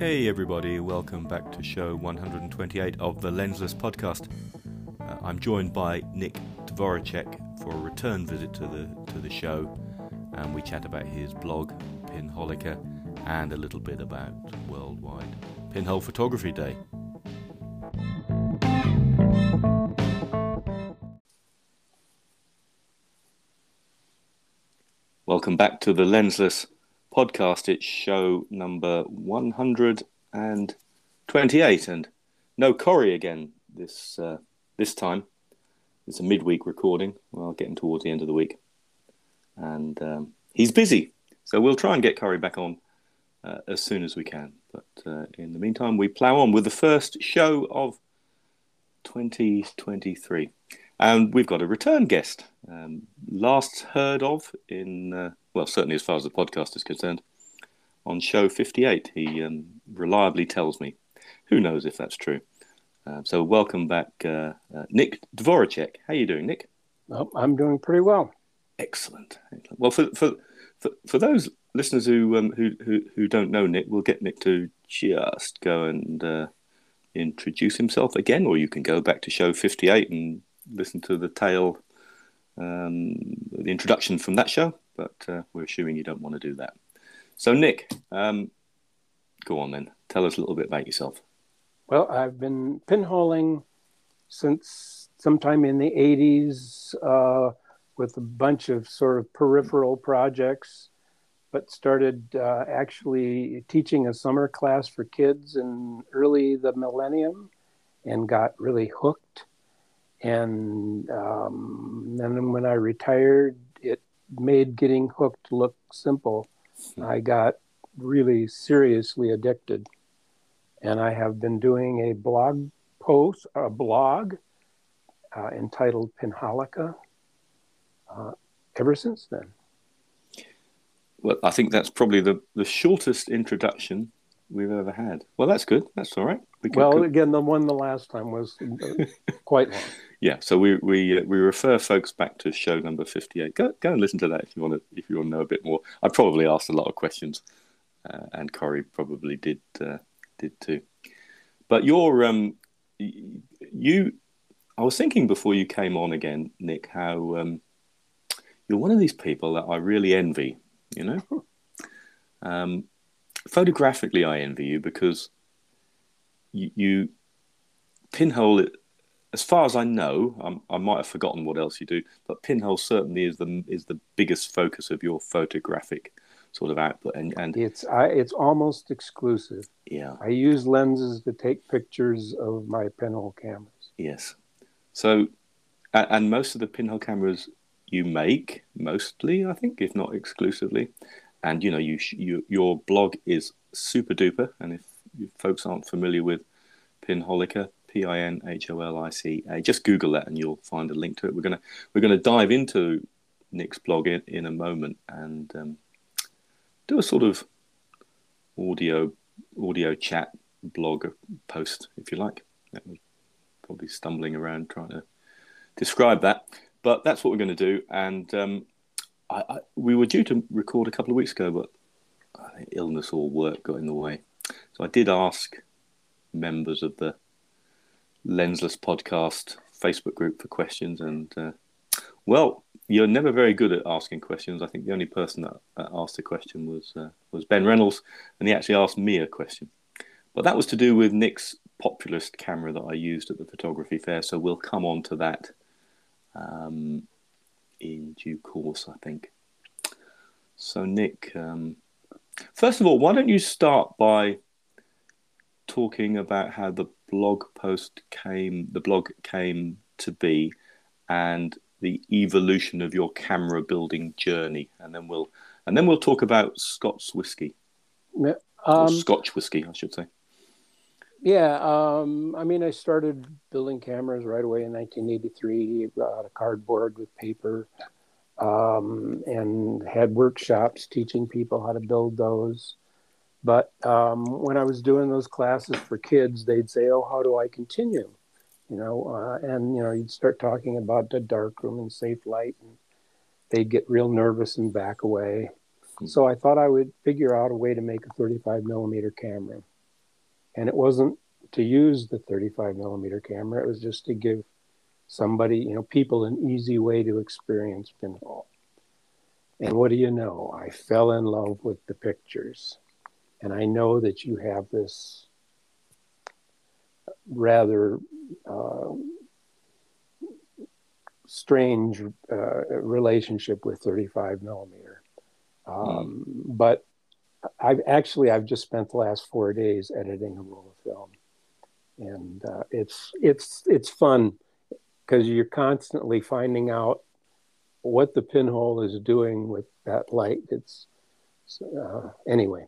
Hey everybody, welcome back to show 128 of the Lensless podcast. I'm joined by Nick Dvoracek for a return visit to the show, and we chat about his blog, Pinholica, and a little bit about Worldwide Pinhole Photography Day. Welcome back to the Lensless podcast. It's show number 128, and no Corey again this time. It's a midweek recording. Well, getting towards the end of the week, and he's busy, so we'll try and get Corey back on as soon as we can. But in the meantime, we plough on with the first show of 2023, and we've got a return guest. Last heard of in, well, certainly as far as the podcast is concerned, on show 58. He reliably tells me. Who knows if that's true? So welcome back, Nick Dvoracek. How are you doing, Nick? Well, I'm doing pretty well. Excellent. Well, for those listeners who don't know Nick, we'll get Nick to just go and introduce himself again, or you can go back to show 58 and listen to the introduction from that show, but we're assuming you don't want to do that. So Nick, go on then. Tell us a little bit about yourself. Well, I've been pinholing since sometime in the 80s with a bunch of sort of peripheral projects, but started actually teaching a summer class for kids in early the millennium and got really hooked. And then when I retired, it made getting hooked look simple. I got really seriously addicted. And I have been doing a blog entitled Pinholica ever since then. Well, I think that's probably the shortest introduction we've ever had. Well, that's good. That's all right. Again, the last time was quite long. Yeah, so we refer folks back to show number 58. Go and listen to that if you want to know a bit more. I probably asked a lot of questions, and Corey probably did too. But I was thinking before you came on again, Nick, how you're one of these people that I really envy. You know, photographically, I envy you because you pinhole it. As far as I know, I might have forgotten what else you do, but pinhole certainly is the biggest focus of your photographic sort of output, and it's almost exclusive. Yeah, I use lenses to take pictures of my pinhole cameras. Yes, so and most of the pinhole cameras you make, mostly I think, if not exclusively, and you know your blog is super duper, and if folks aren't familiar with Pinholica, Pinholica, just Google that and you'll find a link to it. We're gonna dive into Nick's blog in a moment and do a sort of audio chat blog post, if you like. That was probably stumbling around trying to describe that, but that's what we're going to do. And we were due to record a couple of weeks ago, but I think illness or work got in the way. So I did ask members of the Lensless podcast Facebook group for questions, and well, you're never very good at asking questions. I think the only person that asked a question was Ben Reynolds, and he actually asked me a question. But that was to do with Nick's Populist camera that I used at the photography fair, so we'll come on to that in due course, I think. So Nick, first of all, why don't you start by talking about how the blog came to be and the evolution of your camera building journey, and then we'll talk about Scotch whiskey, or Scotch whiskey, I should say. Yeah, I mean, I started building cameras right away in 1983. Out of cardboard with paper, and had workshops teaching people how to build those. But when I was doing those classes for kids, they'd say, "Oh, how do I continue?" And you'd start talking about the darkroom and safe light, and they'd get real nervous and back away. So I thought I would figure out a way to make a 35 millimeter camera. And it wasn't to use the 35 millimeter camera. It was just to give somebody, you know, people an easy way to experience pinhole. And what do you know? I fell in love with the pictures. And I know that you have this rather strange relationship with 35 millimeter. But I've just spent the last 4 days editing a roll of film. And it's fun because you're constantly finding out what the pinhole is doing with that light. It's anyway.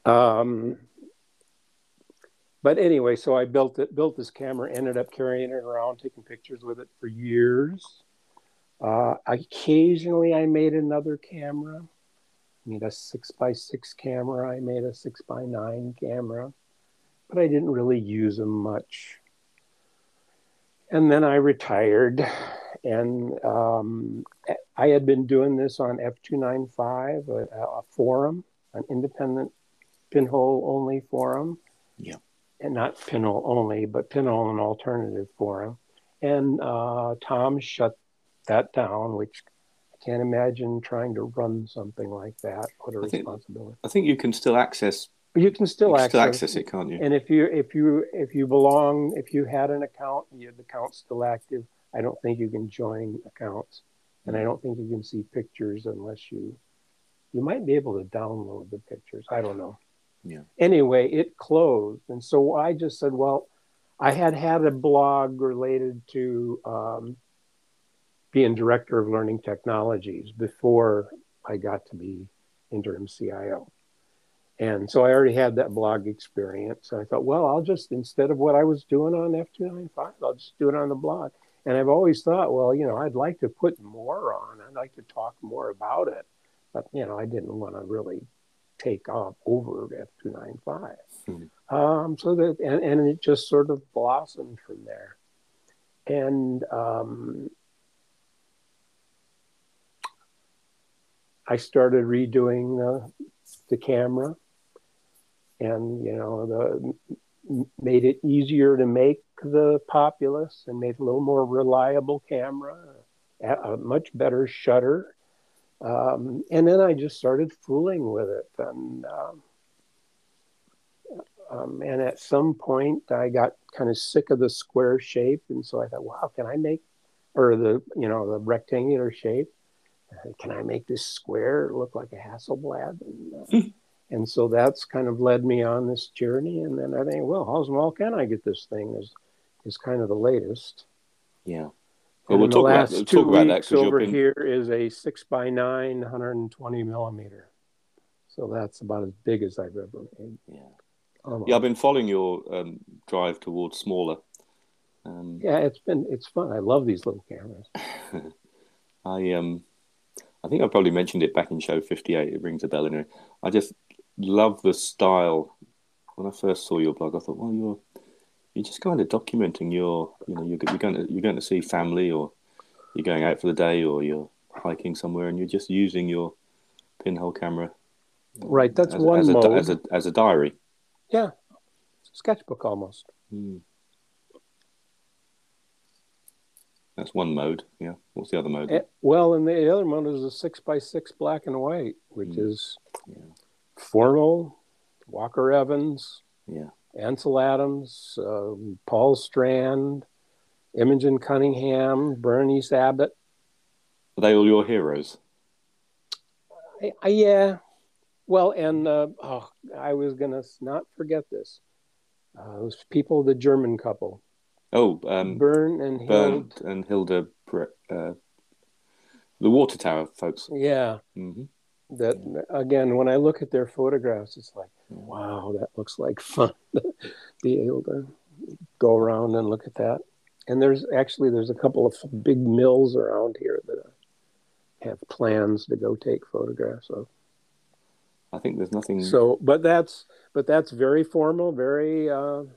But anyway, so I built this camera, ended up carrying it around, taking pictures with it for years. Occasionally I made another camera. I made a 6x6 camera. I made a 6x9 camera, but I didn't really use them much. And then I retired, and I had been doing this on F295, a forum, an independent pinhole only forum. Yeah. And not pinhole only, but pinhole and alternative forum. And Tom shut that down, which I can't imagine trying to run something like that. What a responsibility. I think you can still access. You can still access it, can't you? And if you belong, if you had an account, the account's still active. I don't think you can join accounts, and I don't think you can see pictures unless you might be able to download the pictures. I don't know. Yeah. Anyway, it closed. And so I just said, well, I had a blog related to being director of learning technologies before I got to be interim CIO. And so I already had that blog experience. And I thought, well, I'll just, instead of what I was doing on F295, I'll just do it on the blog. And I've always thought, well, you know, I'd like to put more on. I'd like to talk more about it. But, you know, I didn't want to really take off over F295. So that, and it just sort of blossomed from there. And I started redoing the camera, and, you know, made it easier to make the Populus and made a little more reliable camera, a much better shutter. And then I just started fooling with it. And at some point I got kind of sick of the square shape. And so I thought, wow, can I make, or the rectangular shape, can I make this square look like a Hasselblad? And so that's kind of led me on this journey. And then I think, well, how small can I get this thing is kind of the latest. Yeah. Well, we'll talk about that. Over here is a 6x9, 120 millimeter. So that's about as big as I've ever made. Yeah. Almost. Yeah, I've been following your drive towards smaller. Yeah, it's fun. I love these little cameras. I think I probably mentioned it back in show 58. It rings a bell anyway. I just love the style. When I first saw your blog, I thought, well, you're just kind of documenting you're going to see family, or you're going out for the day, or you're hiking somewhere, and you're just using your pinhole camera. Right, that's one mode. As a diary. Yeah, sketchbook almost. That's one mode. Yeah. What's the other mode? Well, and the other mode is a 6x6 black and white, which is formal. Walker Evans. Yeah. Ansel Adams, Paul Strand, Imogen Cunningham, Bernice Abbott. Are they all your heroes? Yeah. Well, and I was going to not forget this. Those people, the German couple. Oh, Bernd and Hilda, the Water Tower folks. Yeah. Mm-hmm. That again, when I look at their photographs, it's like, wow, that looks like fun to be able to go around and look at that. And there's a couple of big mills around here that have plans to go take photographs of. I think there's nothing. So, but that's very formal, very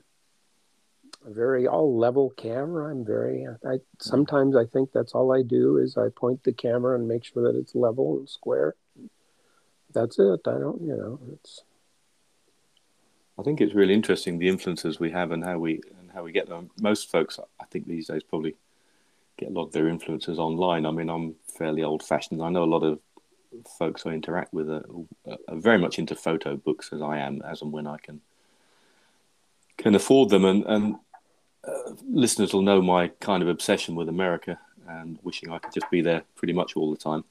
all level camera. Sometimes I think that's all I do is I point the camera and make sure that it's level and square. That's it. I don't, I think it's really interesting the influences we have and how we get them. Most folks, I think, these days probably get a lot of their influences online. I mean, I'm fairly old-fashioned. I know a lot of folks I interact with are very much into photo books, as I am, as and when I can afford them. And listeners will know my kind of obsession with America and wishing I could just be there pretty much all the time.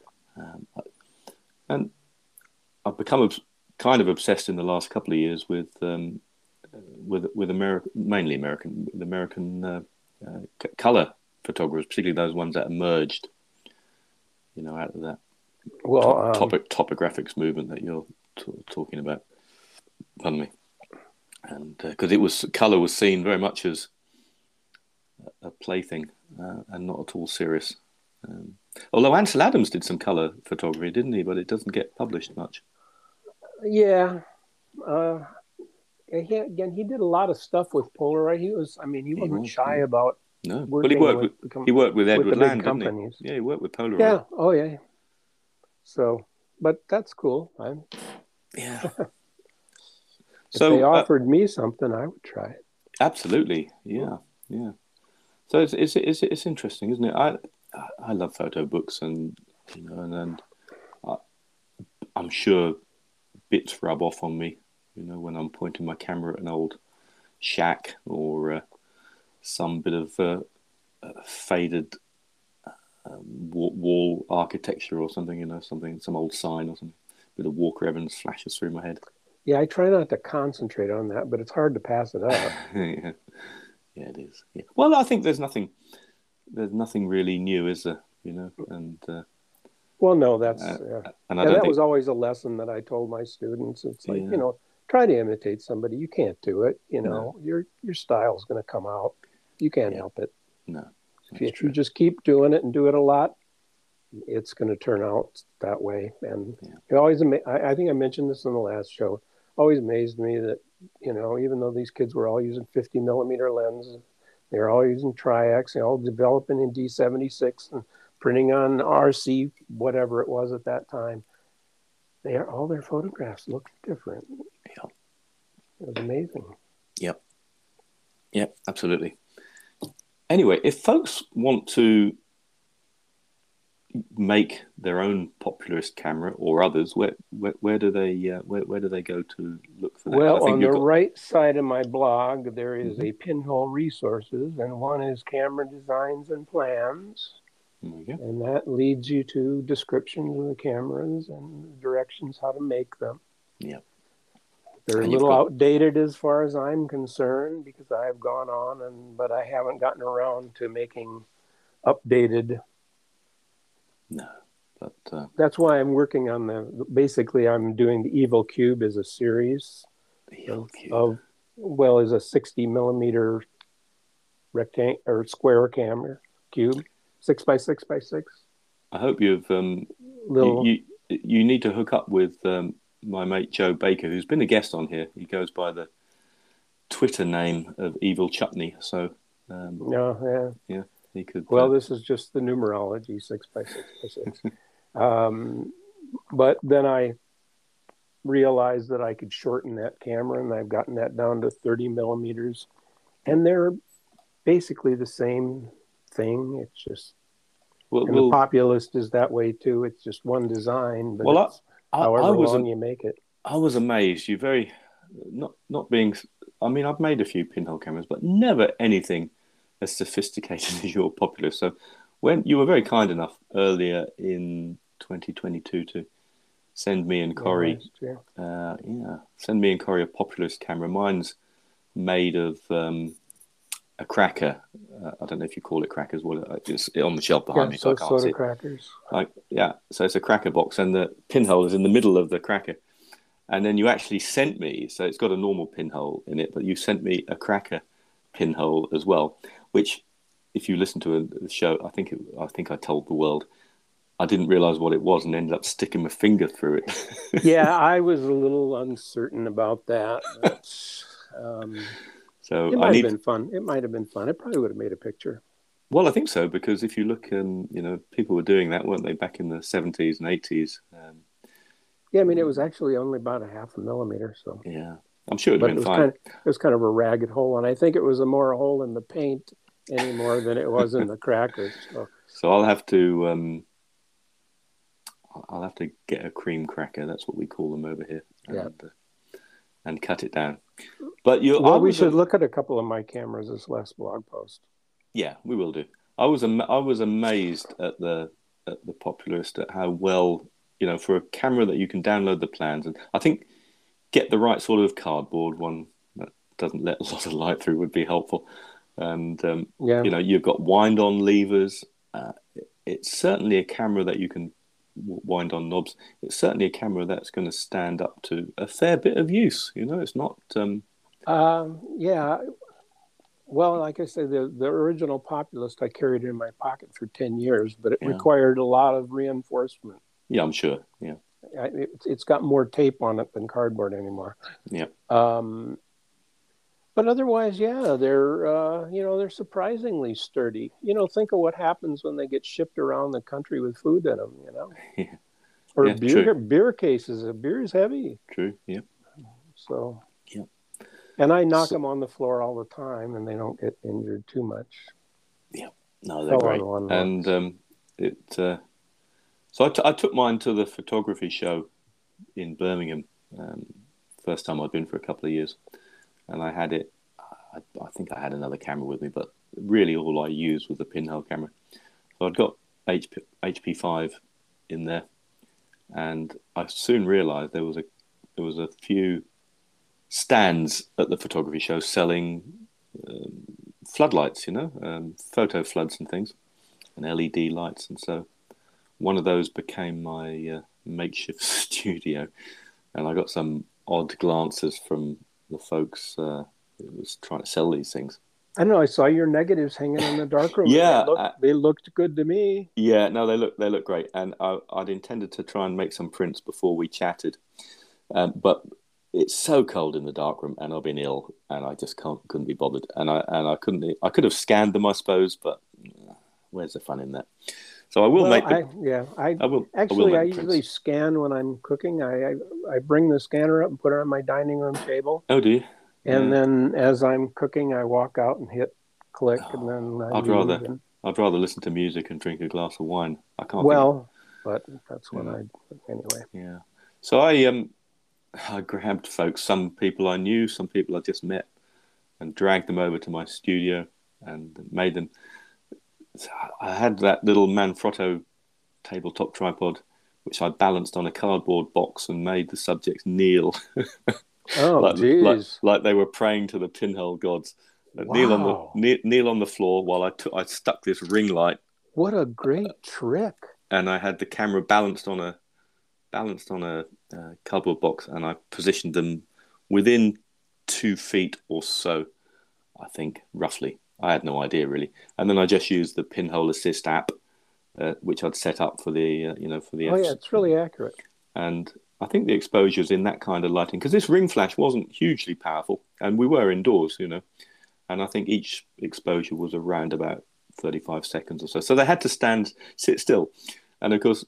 And I've become kind of obsessed in the last couple of years with American, mainly American color photographers, particularly those ones that emerged, out of that topographics movement that you're talking about. Pardon me. And because color was seen very much as a plaything and not at all serious. Although Ansel Adams did some color photography, didn't he? But it doesn't get published much. Yeah. He did a lot of stuff with Polaroid. He wasn't shy about. No, but he worked with Edward Land, didn't he? Yeah, he worked with Polaroid. Yeah. Oh, yeah. So, but that's cool. Yeah. If they offered me something, I would try it. Absolutely. Yeah. Yeah. So it's interesting, isn't it? I love photo books, and I'm sure bits rub off on me, when I'm pointing my camera at an old shack or some bit of faded wall architecture or something, some old sign or something. A bit of Walker Evans flashes through my head. Yeah, I try not to concentrate on that, but it's hard to pass it up. Yeah, it is. Yeah. Well, I think there's nothing really new, is there? And well, no, that was always a lesson that I told my students. It's like, try to imitate somebody. You can't do it. No. Your style's going to come out. You can't help it. No. If you just keep doing it and do it a lot, it's going to turn out that way. And it always, I think I mentioned this in the last show. Always amazed me that, even though these kids were all using 50 millimeter lenses, they're all using Tri-X, all developing in D76 and printing on RC, whatever it was at that time. All their photographs looked different. Yeah. It was amazing. Yep, absolutely. Anyway, if folks want to make their own Popularist camera or others, where do they go to look for that? Well, on the right side of my blog, there is a Pinhole Resources, and one is Camera Designs and Plans. And that leads you to descriptions of the cameras and directions how to make them. Yeah. They're a little outdated as far as I'm concerned, because I've gone on but I haven't gotten around to making updated. No, but that's why I'm working on basically I'm doing the Evil Cube as a series is a 60 millimeter rectangle or square camera cube, 6x6x6. I hope you've you need to hook up with my mate Joe Baker, who's been a guest on here. He goes by the Twitter name of Evil Chutney. So yeah, he could. Well, this is just the numerology, 6x6x6. But then I realized that I could shorten that camera, and I've gotten that down to 30 millimeters, and they're basically the same thing. It's just the Populist is that way too. It's just one design, but however long you make it. I was amazed. You very not being. I mean, I've made a few pinhole cameras, but never anything as sophisticated as your Populist. So when you were very kind enough earlier in 2022 to send me and Corey, send me and Corey a Populist camera. Mine's made of a cracker. I don't know if you call it crackers. It's on the shelf behind me, so I can't see it. Crackers. So it's a cracker box, and the pinhole is in the middle of the cracker. And then you actually sent me, so it's got a normal pinhole in it, but you sent me a cracker pinhole as well, which, if you listen to the show, I think I told the world, I didn't realize what it was and ended up sticking my finger through it. Yeah, I was a little uncertain about that. So it might have been fun. It might have been fun. It probably would have made a picture. Well, I think so, because if you look, people were doing that, weren't they, back in the 70s and 80s? Yeah, I mean, it was actually only about a 0.5 millimeter. So yeah, I'm sure it'd but have been fine. it was kind of a ragged hole, and I think it was a more hole in the paint anymore than it was in the crackers. So I'll have to get a cream cracker. That's what we call them over here, Yeah. And cut it down. But we should look at a couple of my cameras this last blog post. Yeah, we will do. I was amazed at the Popularist, at how well, for a camera that you can download the plans, and I think get the right sort of cardboard one that doesn't let a lot of light through would be helpful. And you've got wind on levers. It's certainly a camera that you can wind on knobs. It's certainly a camera that's going to stand up to a fair bit of use. It's not. Yeah. Well, like I said, the original Populist I carried in my pocket for 10 years, but it required a lot of reinforcement. Yeah, I'm sure. Yeah. It's got more tape on it than cardboard anymore. Yeah. But otherwise, yeah, they're surprisingly sturdy. Think of what happens when they get shipped around the country with food in them. Yeah. Or beer cases. Beer is heavy. True. Yeah. So. Yeah. And I knock them on the floor all the time, and they don't get injured too much. Yeah. No, they're great. And so I took mine to the photography show in Birmingham. First time I'd been for a couple of years. And I had it, I think I had another camera with me, but really all I used was the pinhole camera. So I'd got HP5 in there, and I soon realized there was a few stands at the photography show selling floodlights, photo floods and things, and LED lights. And so one of those became my makeshift studio, and I got some odd glances from the folks who was trying to sell these things. I don't know. I saw your negatives hanging in the darkroom. Yeah, they looked good to me. Yeah, no, they look great, and I'd intended to try and make some prints before we chatted, but it's so cold in the darkroom, and I've been ill, and I just couldn't be bothered, and I couldn't. I could have scanned them, I suppose, but where's the fun in that? So I will make them. I usually scan when I'm cooking. I bring the scanner up and put it on my dining room table. Oh, do you? And then as I'm cooking, I walk out and hit click, and then I'd rather listen to music and drink a glass of wine. I can't. But that's what anyway. Yeah. So I grabbed folks, some people I knew, some people I just met, and dragged them over to my studio and made them. I had that little Manfrotto tabletop tripod, which I balanced on a cardboard box and made the subjects kneel. Oh, geez. like they were praying to the pinhole gods. Wow. Kneel on the floor while I stuck this ring light. What a great trick! And I had the camera balanced on a cardboard box, and I positioned them within 2 feet or so, I think, roughly. I had no idea really, and then I just used the Pinhole Assist app, which I'd set up for the Oh yeah, it's really accurate. And I think the exposures in that kind of lighting, because this ring flash wasn't hugely powerful, and we were indoors, and I think each exposure was around about 35 seconds or so. So they had to sit still, and of course,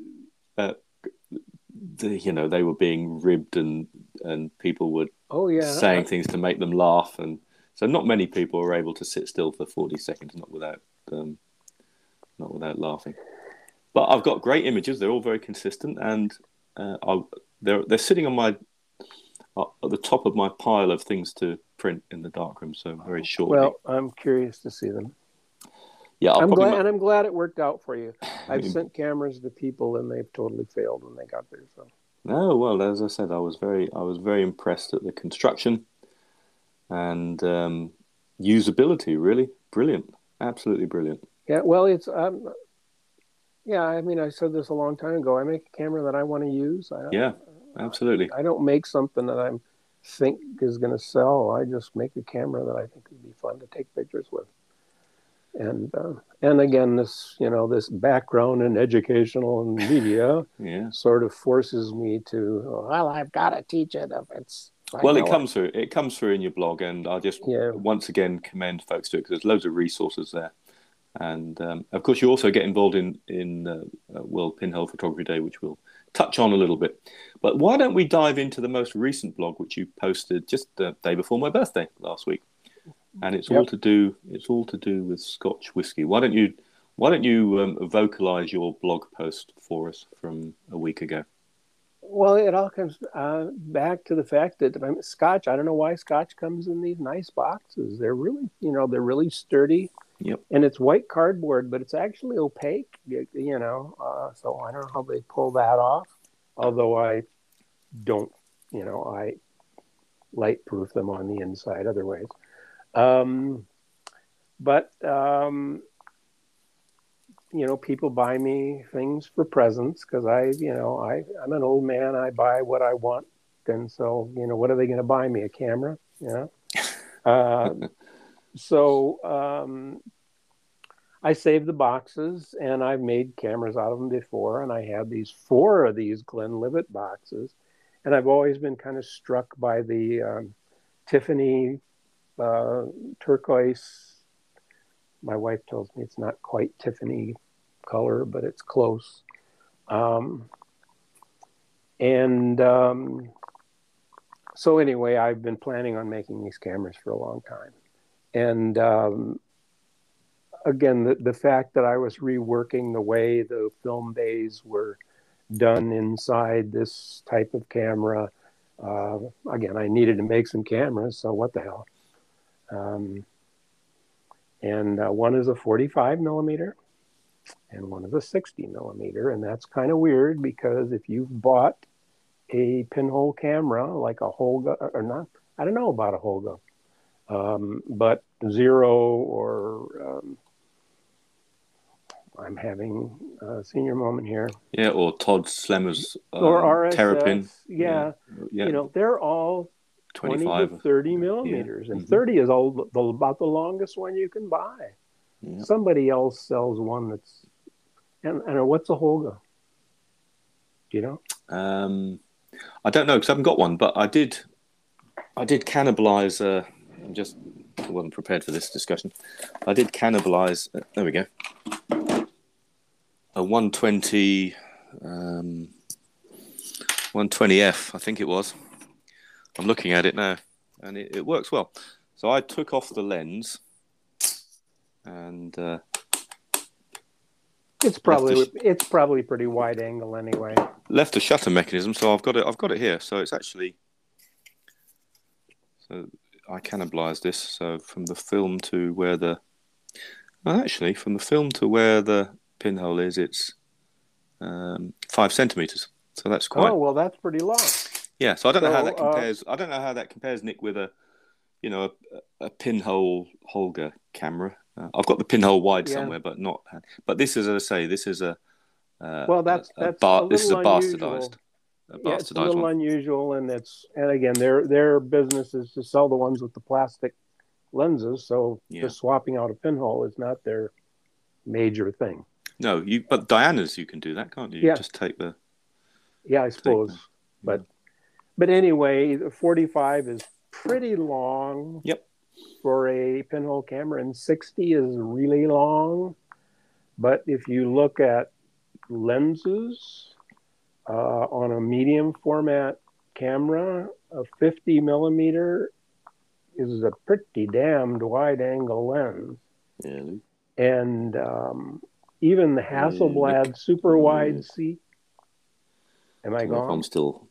they were being ribbed, and people were saying things to make them laugh, and so not many people were able to sit still for 40 seconds, not without laughing. But I've got great images; they're all very consistent, and they're sitting on at the top of my pile of things to print in the darkroom. So very shortly. Well, I'm curious to see them. Yeah, I'm glad it worked out for you. I've sent cameras to people, and they've totally failed when they got there. So. No, well, as I said, I was very impressed at the construction and usability. Really brilliant, absolutely brilliant. Yeah, well, it's I mean, I said this a long time ago. I make a camera that I want to use. Absolutely. I don't make something that I think is going to sell. I just make a camera that I think would be fun to take pictures with. And again, this background in educational and media sort of forces me to, I've got to teach it if it's. It comes through in your blog, and I just once again commend folks to it, because there's loads of resources there. And of course, you also get involved in World Pinhole Photography Day, which we'll touch on a little bit. But why don't we dive into the most recent blog, which you posted just the day before my birthday last week, and it's all to do with Scotch whiskey. Why don't you vocalize your blog post for us from a week ago? Well, it all comes back to the fact that Scotch. I don't know why Scotch comes in these nice boxes. They're really, they're really sturdy. Yep. And it's white cardboard, but it's actually opaque. So I don't know how they pull that off. Although I don't, I light proof them on the inside otherwise. People buy me things for presents because I'm an old man. I buy what I want. And so, what are they going to buy me? A camera? I saved the boxes, and I've made cameras out of them before. And I have 4 of these Glenlivet boxes. And I've always been kind of struck by the Tiffany turquoise. My wife tells me it's not quite Tiffany color, but it's close. So anyway, I've been planning on making these cameras for a long time. And again, the fact that I was reworking the way the film bays were done inside this type of camera. Again, I needed to make some cameras, so what the hell. One is a 45 millimeter and one is a 60 millimeter. And that's kind of weird because if you've bought a pinhole camera like a Holga, or not, I don't know about a Holga, but Zero or I'm having a senior moment here. Yeah, or Todd Slemmer's or RSS, Terrapin. Yeah. They're all 25 to 30 millimeters, and 30 is about the longest one you can buy. Yeah. Somebody else sells one that's, and what's a Holga? Do you know? I don't know because I haven't got one, but I did cannibalize. I wasn't prepared for this discussion. I did cannibalize. There we go. A 120, 120F, I think it was. I'm looking at it now, and it works well. So I took off the lens, and it's probably pretty wide angle anyway. Left a shutter mechanism, so I've got it here. So it's actually, so I cannibalized this. So from the film to where the pinhole is, it's 5 centimeters. So that's quite. Oh well, that's pretty long. Yeah, so I don't know how that compares. I don't know how that compares, Nick, with a pinhole Holga camera. I've got the pinhole wide somewhere, but not. But this is, as I say, this is a. This is a bastardized. It's a little unusual, and again, their business is to sell the ones with the plastic lenses. So just swapping out a pinhole is not their major thing. No, but Diana's you can do that, can't you? Yeah. Just take the. Yeah, I suppose, but anyway, the 45 is pretty long. Yep. For a pinhole camera, and 60 is really long. But if you look at lenses on a medium format camera, a 50 millimeter is a pretty damned wide angle lens. Yeah. And even the Hasselblad super wide C. Am I gone? I'm still.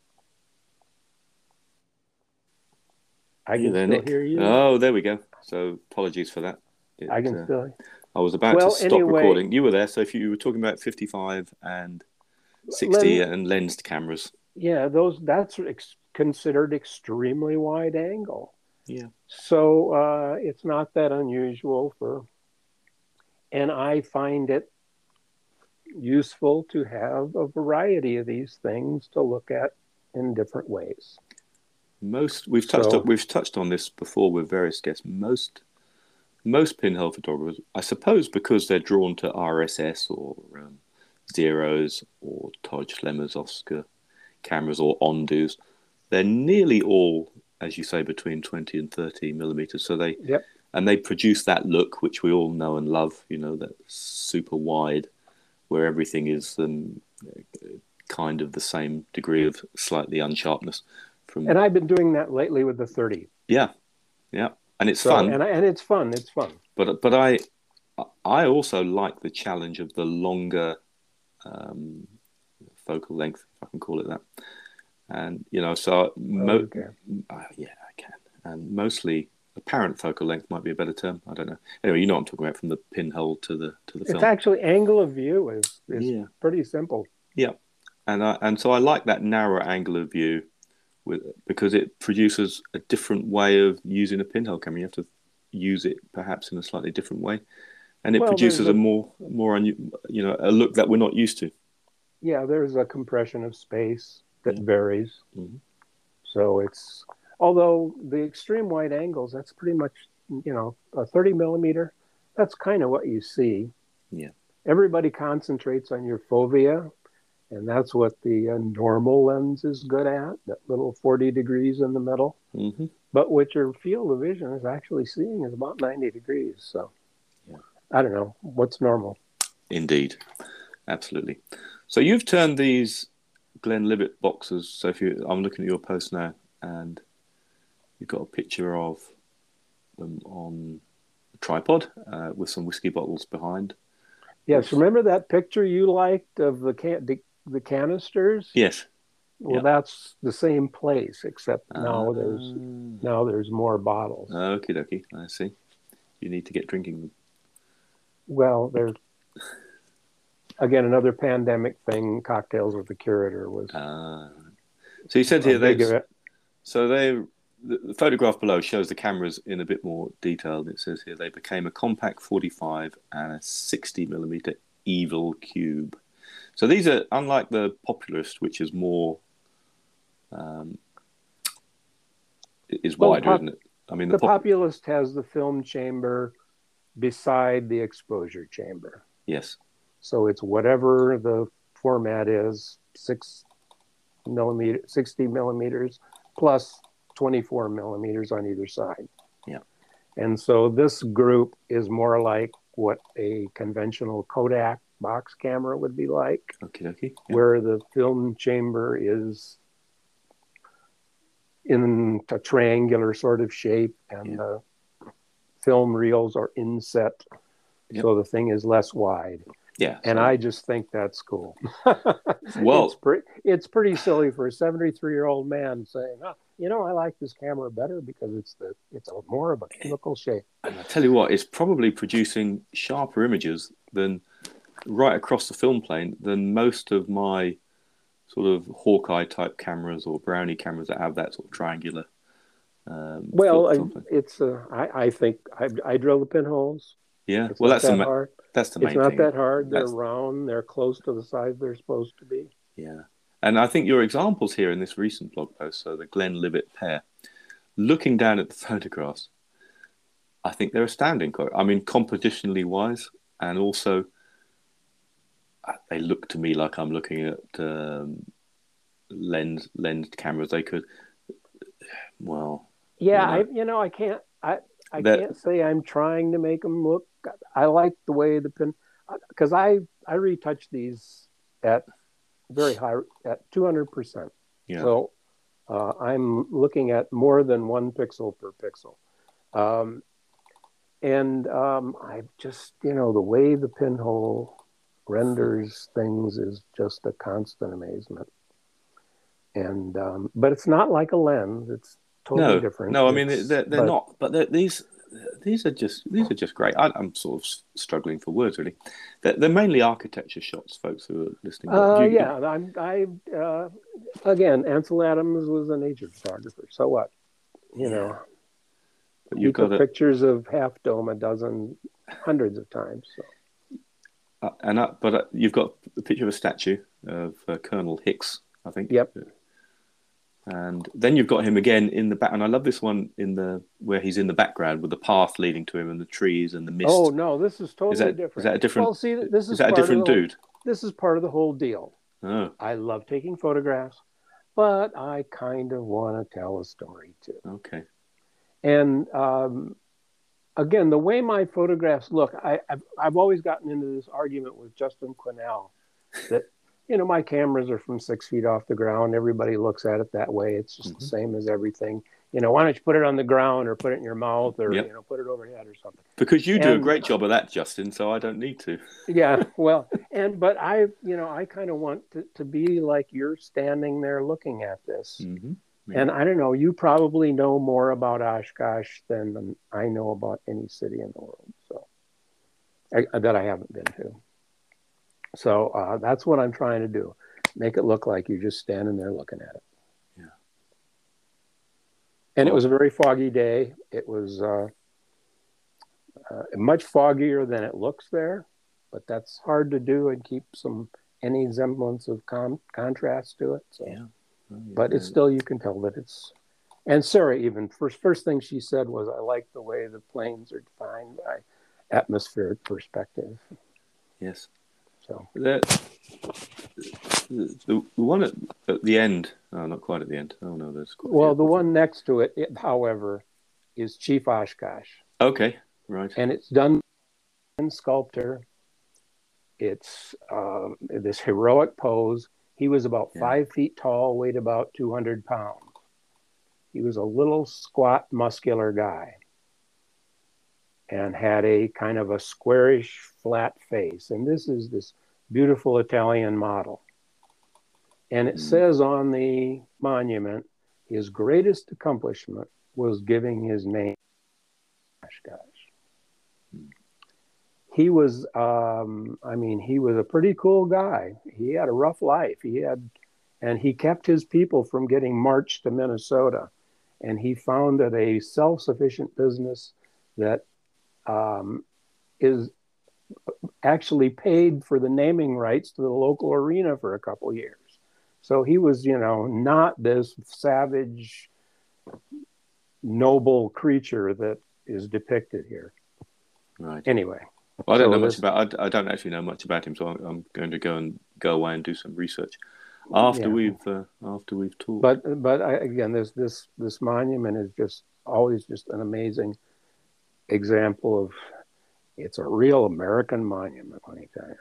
I can still hear you. Oh, there we go. So apologies for that. I can still. I was about to stop recording. You were there, so if you were talking about 55 and 60 and lensed cameras. Yeah, that's considered extremely wide angle. Yeah. So it's not that unusual and I find it useful to have a variety of these things to look at in different ways. We've touched on this before with various guests. Most pinhole photographers, I suppose, because they're drawn to RSS or Zeros or Todd Schlemmer's Oscar cameras or Ondus, they're nearly all, as you say, between 20 and 30 millimeters. So they produce that look which we all know and love. That super wide, where everything is kind of the same degree of slightly unsharpness. And I've been doing that lately with the 30. Yeah, yeah, and it's fun. And it's fun. It's fun. But I also like the challenge of the longer focal length, if I can call it that. And so yeah, I can. And mostly apparent focal length might be a better term. I don't know. Anyway, you know what I'm talking about, from the pinhole to the film. It's actually angle of view is pretty simple. Yeah, and so I like that narrow angle of view, because it produces a different way of using a pinhole camera. You have to use it perhaps in a slightly different way, and it produces a more a look that we're not used to. Yeah, there's a compression of space that varies. Mm-hmm. So it's, although the extreme wide angles, that's pretty much, a 30 millimeter, that's kind of what you see. Yeah. Everybody concentrates on your fovea, and that's what the normal lens is good at, that little 40 degrees in the middle. Mm-hmm. But what your field of vision is actually seeing is about 90 degrees. So I don't know, what's normal? Indeed. Absolutely. So you've turned these Glenlivet boxes. So I'm looking at your post now, and you've got a picture of them on a tripod with some whiskey bottles behind. Yes, remember that picture you liked of the canisters? Yes. Well, that's the same place, except now there's more bottles. Okie dokie, I see. You need to get drinking them. Well, there's again another pandemic thing. Cocktails with the Curator was. So you said here the photograph below shows the cameras in a bit more detail. It says here they became a compact 45 and a 60 millimeter Evil Cube. So these are, unlike the Populist, which is more wider, isn't it? I mean, the Populist has the film chamber beside the exposure chamber. Yes. So it's whatever the format is, 60 millimeters plus 24 millimeters on either side. Yeah. And so this group is more like what a conventional Kodak box camera would be like, where the film chamber is in a triangular sort of shape, and the film reels are inset, so the thing is less wide. Yeah, and I just think that's cool. Well, it's pretty silly for a 73-year-old man saying, I like this camera better because it's more of a chemical shape. And I tell you what, it's probably producing sharper images than right across the film plane than most of my sort of Hawkeye type cameras or Brownie cameras that have that sort of triangular. I think I drill the pinholes. Yeah, it's that's not the hard. That's the main thing. It's not that hard. They're round. They're close to the size they're supposed to be. Yeah. And I think your examples here in this recent blog post, so the Glenlivet pair, looking down at the photographs, I think they're astounding. I mean, compositionally wise, and also they look to me like I'm looking at lensed cameras. They could, well. Yeah, I can't say I'm trying to make them look. I like the way the pin, because I retouch these at very high, at 200%. Yeah. So I'm looking at more than 1 pixel per pixel. I just, the way the pinhole renders things is just a constant amazement. And but it's not like a lens. It's totally different. No, I mean they're not. But these are just great. I'm sort of struggling for words really. They're mainly architecture shots, folks who are listening. Again, Ansel Adams was a nature photographer. So what? But you took pictures of Half Dome hundreds of times. So. But you've got a picture of a statue of Colonel Hicks, I think. Yep. And then you've got him again in the back, and I love this one where he's in the background with the path leading to him and the trees and the mist. Oh no, this is totally different. Is that a different? Well, see, this is that a different dude? This is part of the whole deal. Oh. I love taking photographs, but I kind of want to tell a story too. Okay. And again, the way my photographs look, I've always gotten into this argument with Justin Quinnell that you know, my cameras are from 6 feet off the ground. Everybody looks at it that way. It's just the same as everything. You know, why don't you put it on the ground or put it in your mouth or, Yep. you know, put it overhead or something. Because you do a And great job of that, Justin, so I don't need to. yeah, well, but I, you know, I kind of want to be like you're standing there looking at this. Yeah. And I don't know, you probably know more about Oshkosh than I know about any city in the world. So that I haven't been to. So that's what I'm trying to do. Make it look like you're just standing there looking at it. Yeah. And it was a very foggy day. It was much foggier than it looks there, but that's hard to do and keep any semblance of contrast to it. So, yeah. But it's still, you can tell that it's. And Sarah even first thing she said was, "I like the way the planes are defined by atmospheric perspective." Yes. So the one at the end, oh, not quite at the end. Oh no, there's quite well, the one next to it, however, is Chief Oshkosh. Okay, right. And it's done by a sculptor. It's this heroic pose. He was about 5 feet tall, weighed about 200 pounds. He was a little squat, muscular guy and had a kind of a squarish, flat face. And this is this beautiful Italian model. And it says on the monument, his greatest accomplishment was giving his name to Oshkosh. He was, he was a pretty cool guy. He had a rough life. And he kept his people from getting marched to Minnesota. And he founded a self-sufficient business that is actually paid for the naming rights to the local arena for a couple of years. So he was, you know, not this savage, noble creature that is depicted here. Right. Anyway. Well, I don't know much about. I don't actually know much about him, so I'm going to go away and do some research after we've talked. But again, this monument is just always just an amazing example of. It's a real American monument, let me tell you.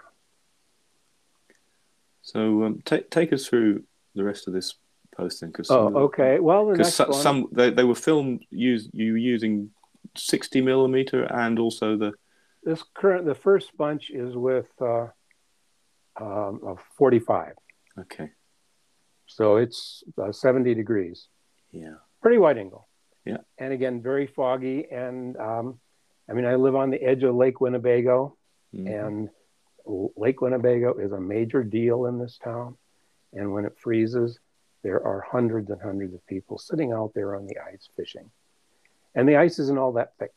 So take us through the rest of this posting. Okay. Well, the next one, they were filmed. You were using 60mm and also the first bunch is with a 45. Okay. So it's 70 degrees. Yeah. Pretty wide angle. Yeah. And again, very foggy. And I live on the edge of Lake Winnebago, and Lake Winnebago is a major deal in this town. And when it freezes, there are hundreds and hundreds of people sitting out there on the ice fishing. And the ice isn't all that thick.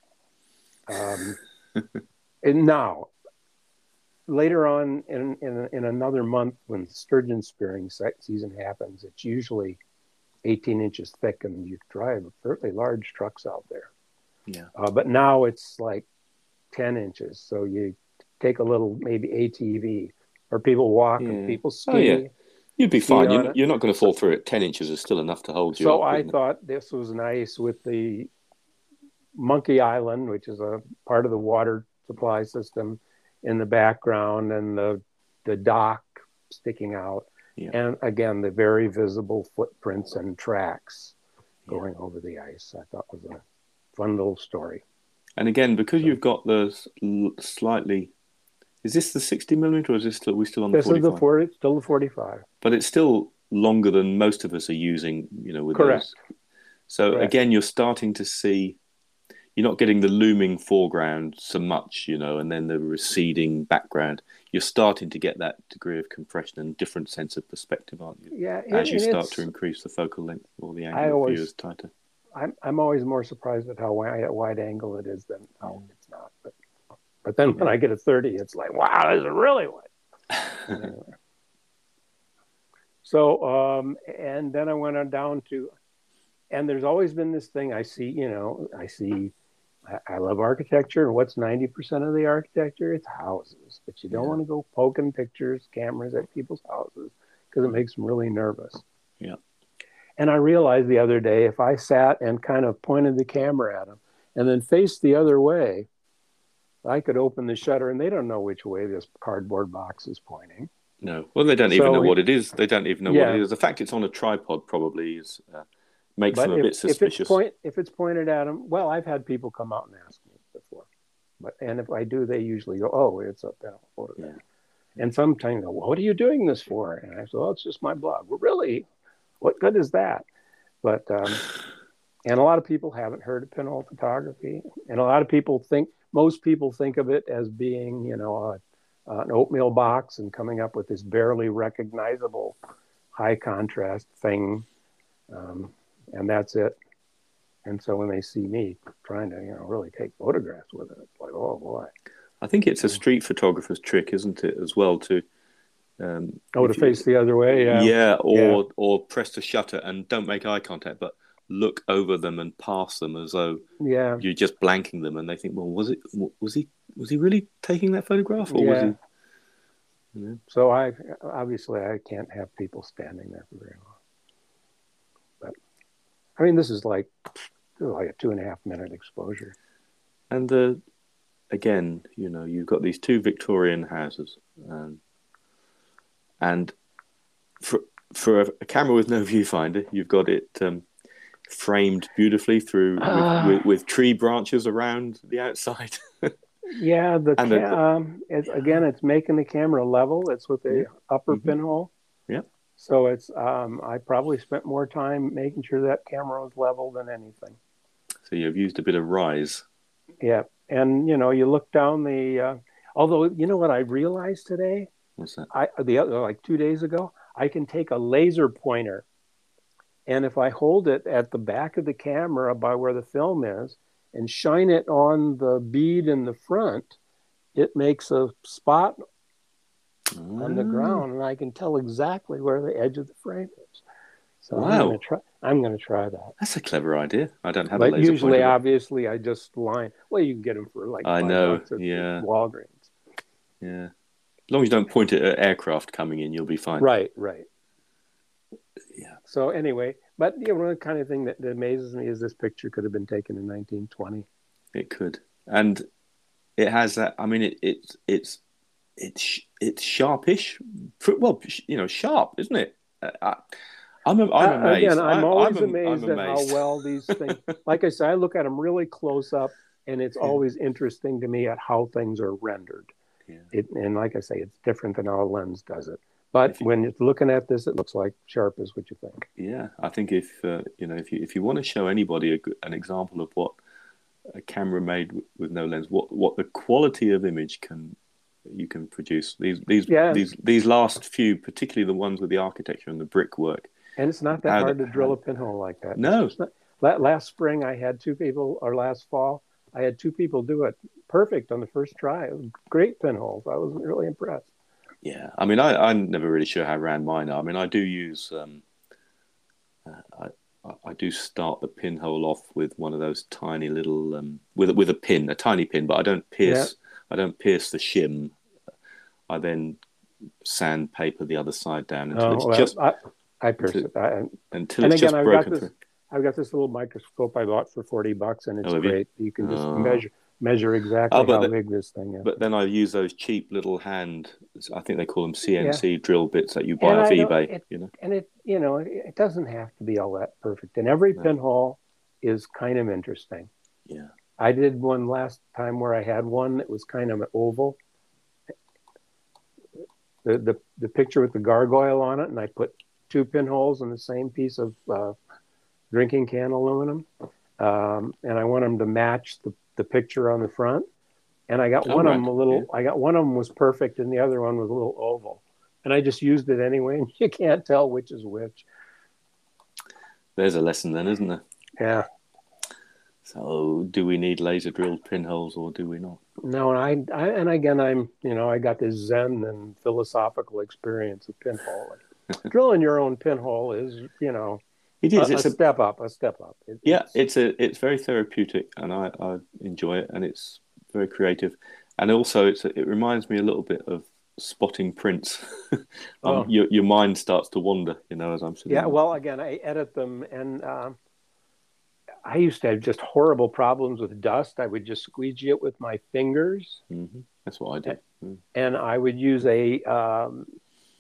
And now, later on in another month, when sturgeon spearing season happens, it's usually 18 inches thick, and you drive fairly large trucks out there. Yeah. But now it's like 10 inches. So you take a little, maybe ATV, or people walk and people ski. Oh, yeah. You'd be fine. You're not going to fall through it. 10 inches is still enough to hold you up. So I thought this was nice with the Monkey Island, which is a part of the water supply system in the background, and the dock sticking out. Yeah. And again, the very visible footprints and tracks going over the ice. I thought was a fun little story. And again, because you've got the slightly, is this the 60mm or is this we still on the 45? It's still the 45. But it's still longer than most of us are using, with Correct. those. So again, you're starting to see, you're not getting the looming foreground so much, and then the receding background. You're starting to get that degree of compression and different sense of perspective, aren't you? Yeah. As you start to increase the focal length or the angle of view is tighter. I'm always more surprised at how wide angle it is than how it's not. But then when I get a 30, it's like, wow, this is really wide. Anyway. So, and then I went on down to, and there's always been this thing I see, I love architecture, and what's 90% of the architecture? It's houses. But you don't want to go poking cameras at people's houses, because it makes them really nervous. Yeah. And I realized the other day, if I sat and kind of pointed the camera at them and then faced the other way, I could open the shutter, and they don't know which way this cardboard box is pointing. No. Well, they don't even know So what it is. They don't even know what it yeah, is. The fact it's on a tripod probably is makes them but a bit suspicious. if it's pointed at them, well, I've had people come out and ask me before, but and if I do, they usually go, "Oh, it's a pinhole photograph." Yeah. And sometimes go, well, "What are you doing this for?" And I say, "Oh, it's just my blog." Well, really? What good is that? But and a lot of people haven't heard of pinhole photography, and a lot of people think most people think of it as being, an oatmeal box and coming up with this barely recognizable high contrast thing, um, and that's it. And so when they see me trying to, really take photographs with it, it's like, oh boy. I think it's a street photographer's trick, isn't it, as well, to Oh, to if you, face the other way, yeah, yeah, yeah, or press the shutter and don't make eye contact, but look over them and pass them as though yeah, you're just blanking them, and they think, well, was he really taking that photograph, or was yeah. he? You know? So I obviously I can't have people standing there for very long. But I mean, this is like a 2.5 minute exposure. And again, you've got these two Victorian houses, and for a camera with no viewfinder, you've got it framed beautifully through with tree branches around the outside. Yeah, And again, it's making the camera level. It's with yeah, a upper mm-hmm, pinhole, yeah. so it's I probably spent more time making sure that camera was level than anything. So you've used a bit of rise. Yeah, and you look down the. Although you know what I realized today, What's that? the other like 2 days ago, I can take a laser pointer, and if I hold it at the back of the camera by where the film is, and shine it on the bead in the front, it makes a spot on the Ah, ground, and I can tell exactly where the edge of the frame is. So I'm gonna wow, try. I'm gonna try that. that's a clever idea. I don't have a But laser usually, pointer, but obviously, I just line. Well, you can get them for like I know. $5 at the Yeah, Walgreens. yeah. As long as you don't point it at aircraft coming in, you'll be fine. Right, right. Yeah, So anyway, but the kind of thing that amazes me is this picture could have been taken in 1920. it could, and it has that. I mean, it's sharpish. Well, sharp, isn't it? I'm Again, amazed. I'm always I'm amazed at how amazed. well these things. Like I said, I look at them really close up, and it's Yeah, always interesting to me at how things are rendered. yeah. And like I say, it's different than how a lens does it. But If you, when you're looking at this, it looks like sharp is what you think. yeah, I think if you want to show anybody an example of what a camera made with no lens, what the quality of image you can produce. Yeah, These last few, particularly the ones with the architecture and the brickwork. and it's not that How hard to drill how a pinhole like that. It's no, just not. Last spring, I had two people, or last fall, I had two people do it perfect on the first try. It was great pinholes. I was really impressed. yeah. I mean, I'm never really sure how round mine are. I mean, I do use I I do start the pinhole off with one of those tiny little with a pin, a tiny pin, but Yeah. I don't pierce the shim. I then sandpaper the other side down until it's Oh well, just I pierce until, it. until And it's again, just broken through. I've got this little microscope I bought for $40, and it's Oh, have you? great. You can just Oh, measure oh, exactly how big this thing is. but then I use those cheap little I think they call them Yeah, CNC drill bits that you buy and off I don't eBay. it, You know, and it doesn't have to be all that perfect. And every no, pinhole is kind of interesting. yeah, I did one last time where I had one that was kind of an oval, the picture with the gargoyle on it, and I put two pinholes in the same piece of drinking can aluminum, and I want them to match the picture on the front. And I got oh one of them right, a yeah. little. I got one of them was perfect, and the other one was a little oval. And I just used it anyway, and you can't tell which is which. There's a lesson then, isn't there? Yeah. So, do we need laser drilled pinholes or do we not? No, and again, I got this Zen and philosophical experience of pinhole. Drilling your own pinhole is, It is. a It's a step up, a step up. Yeah. It's very therapeutic, and I enjoy it, and it's very creative, and also it reminds me a little bit of spotting prints. Oh, Your mind starts to wander, as I'm sitting yeah. there. Well, again, I edit them, and I used to have just horrible problems with dust. I would just squeegee it with my fingers, That's what I do. Mm. and I would use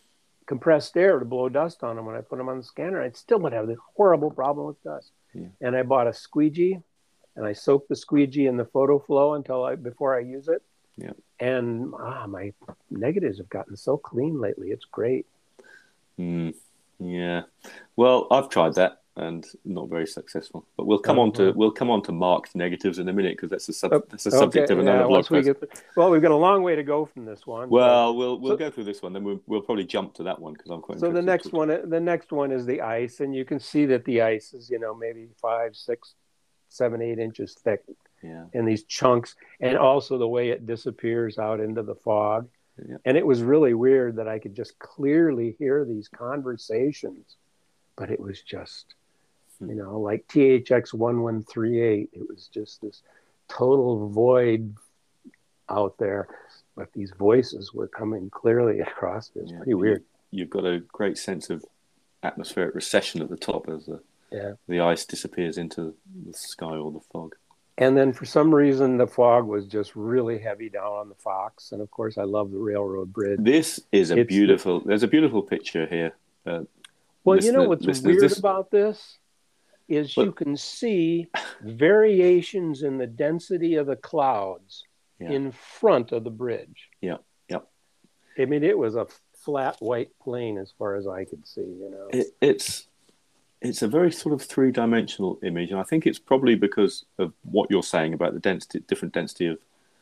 compressed air to blow dust on them when I put them on the scanner. I still would have this horrible problem with dust. Yeah. And I bought a squeegee, and I soak the squeegee in the photo flow before I use it. Yeah. And my negatives have gotten so clean lately. It's great. Yeah. Well, I've tried that and not very successful. But we'll come on to marked negatives in a minute, because that's a subject of another blog post. We've got a long way to go from this one. Well, we'll go through this one, then we'll probably jump to that one, because I'm quite interested. The next one is the ice, and you can see that the ice is, maybe 5, 6, 7, 8 inches thick. Yeah. In these chunks, and also the way it disappears out into the fog. Yeah. And it was really weird that I could just clearly hear these conversations, but it was just, like THX 1138. It was just this total void out there, but these voices were coming clearly across. It was pretty weird. You've got a great sense of atmospheric recession at the top as the ice disappears into the sky or the fog. And then for some reason, the fog was just really heavy down on the Fox. And of course, I love the railroad bridge. This is there's a beautiful picture here. What's weird about this is you can see variations in the density of the clouds in front of the bridge. Yeah. I mean, it was a flat white plane as far as I could see, It's a very sort of three-dimensional image, and I think it's probably because of what you're saying about the different density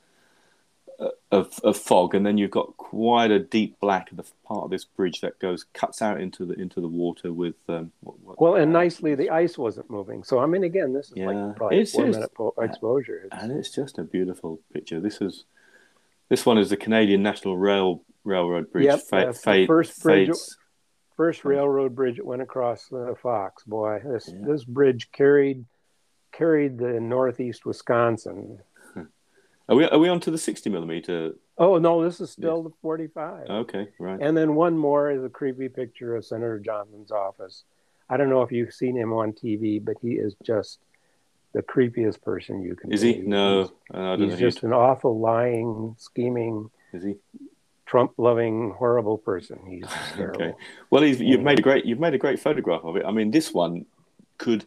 of fog, and then you've got quite a deep black of the part of this bridge that cuts out into the water with. And nicely, the ice wasn't moving. So I mean, again, this is like probably a 4-minute exposure. And it's just a beautiful picture. This one is the Canadian National Railroad Bridge. Yep, the first railroad bridge that went across the Fox. Boy, this bridge carried the northeast Wisconsin. Are we on to the 60 millimeter? Oh no, this is still the 45. Okay, right. And then one more is a creepy picture of Senator Johnson's office. I don't know if you've seen him on TV, but he is just the creepiest person you can. Is he? No, I don't know. He's just an awful, lying, scheming. Is he? Trump-loving, horrible person. He's terrible. Okay. Well, you've made a great photograph of it. I mean, this one could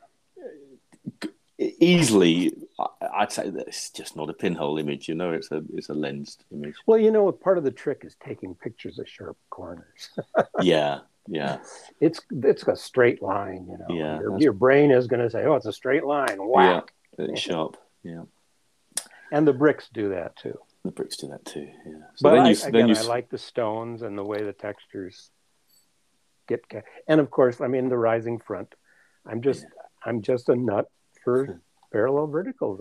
easily. I'd say that it's just not a pinhole image. It's a lensed image. Well, part of the trick is taking pictures of sharp corners. Yeah. It's a straight line. Yeah. Your brain is going to say, "Oh, it's a straight line." Whack. Yeah. It's sharp. Yeah. And the bricks do that too. The bricks do that too, yeah. So I like the stones and the way the textures get. And of course, I mean the rising front. I'm just a nut for parallel verticals.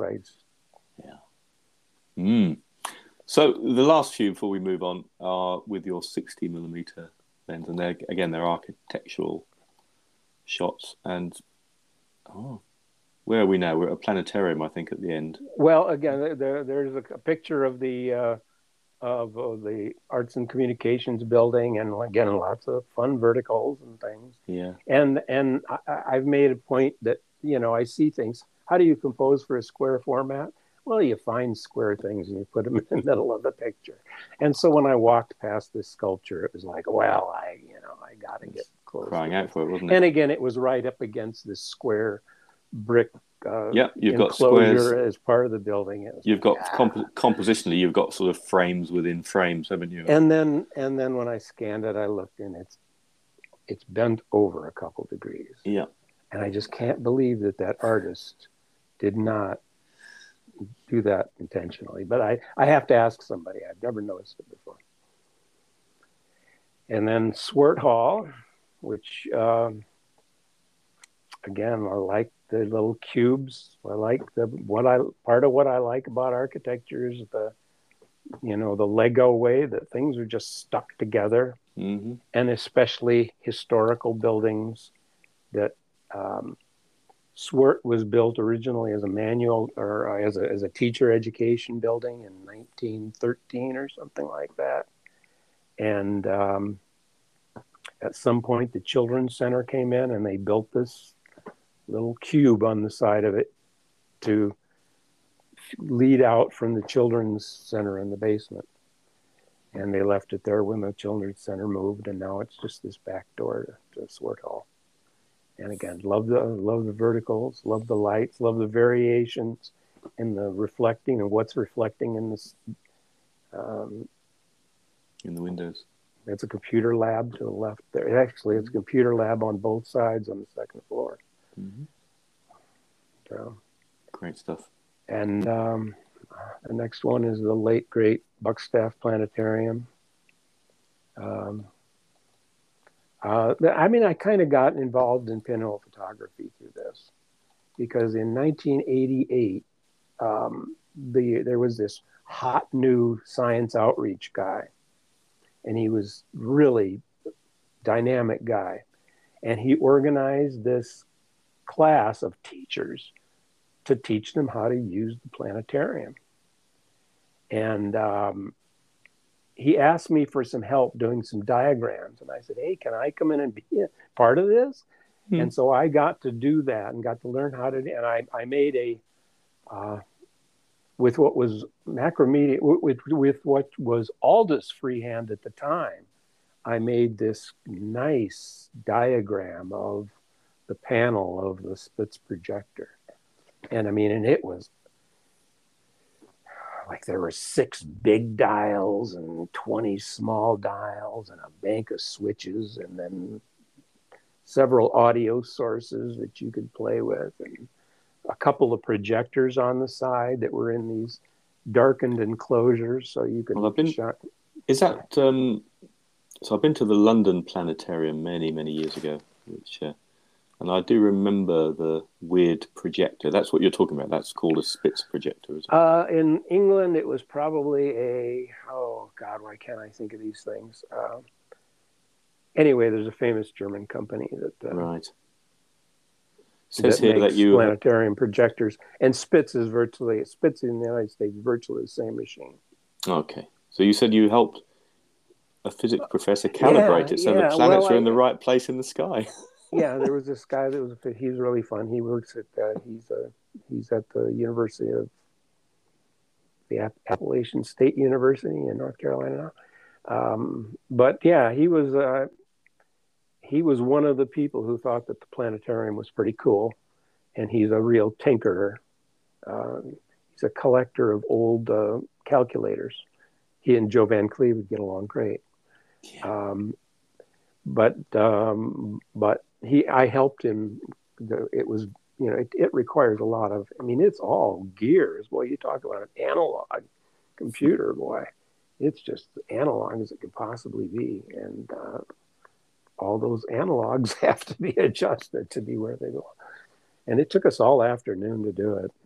Yeah. So the last few before we move on are with your 60 millimeter lens, and they're architectural shots. And where are we now? We're at a planetarium, I think, at the end. Well, again, there's a picture of the Arts and Communications building, and again, lots of fun verticals and things. Yeah. And I've made a point that I see things. How do you compose for a square format? Well, you find square things and you put them in the middle of the picture. And so when I walked past this sculpture, it was like, well, I got to get close. Crying out for it, wasn't it? And again, it was right up against this square brick you've got squares as part of the building. You've got compositionally, you've got sort of frames within frames, haven't you? And then when I scanned it, I looked and it's bent over a couple degrees. Yeah. And I just can't believe that artist did not do that intentionally. But I have to ask somebody. I've never noticed it before. And then Swart Hall, which again, I like the little cubes. I like part of what I like about architecture is the Lego way that things are just stuck together, mm-hmm. and especially historical buildings that Swart was built originally as a manual or as a teacher education building in 1913 or something like that. And at some point, the Children's Center came in and they built this little cube on the side of it to lead out from the Children's Center in the basement. And they left it there when the Children's Center moved, and now it's just this back door to Swart Hall. And again, love the verticals, love the lights, love the variations in the reflecting and what's reflecting in this. In the windows. It's a computer lab to the left there. Actually, it's a computer lab on both sides on the second floor. Mm-hmm. So, great stuff. And the next one is the late, great Buckstaff Planetarium. I mean, I kind of got involved in pinhole photography through this because in 1988, there was this hot new science outreach guy, and he was really dynamic guy. And he organized this class of teachers to teach them how to use the planetarium. And he asked me for some help doing some diagrams. And I said, hey, can I come in and be a part of this? Mm-hmm. And so I got to do that and got to learn how to, and I made with what was Macromedia, with what was Aldus freehand at the time, I made this nice diagram of the panel of the Spitz projector. And I mean, and it was like there were 6 big dials and 20 small dials and a bank of switches and then several audio sources that you could play with and a couple of projectors on the side that were in these darkened enclosures so you could is that so I've been to the London Planetarium many years ago, which and I do remember the weird projector. That's what you're talking about. That's called a Spitz projector, isn't it? In England, it was probably oh God, why can't I think of these things? Anyway, there's a famous German company that right. Says that here makes that you planetarium projectors, and Spitz in the United States, virtually the same machine. Okay, so you said you helped a physics professor calibrate it so the planets are in the right place in the sky. Yeah, there was this guy he's really fun. He works at he's at the University of the Appalachian State University in North Carolina now. But yeah, he was one of the people who thought that the planetarium was pretty cool, and he's a real tinkerer. He's a collector of old calculators. He and Joe Van Cleve would get along great. Yeah. But I helped him. It was, it requires a lot of, I mean, it's all gears. Boy, you talk about an analog computer, boy. It's just analog as it could possibly be. And all those analogs have to be adjusted to be where they belong. And it took us all afternoon to do it.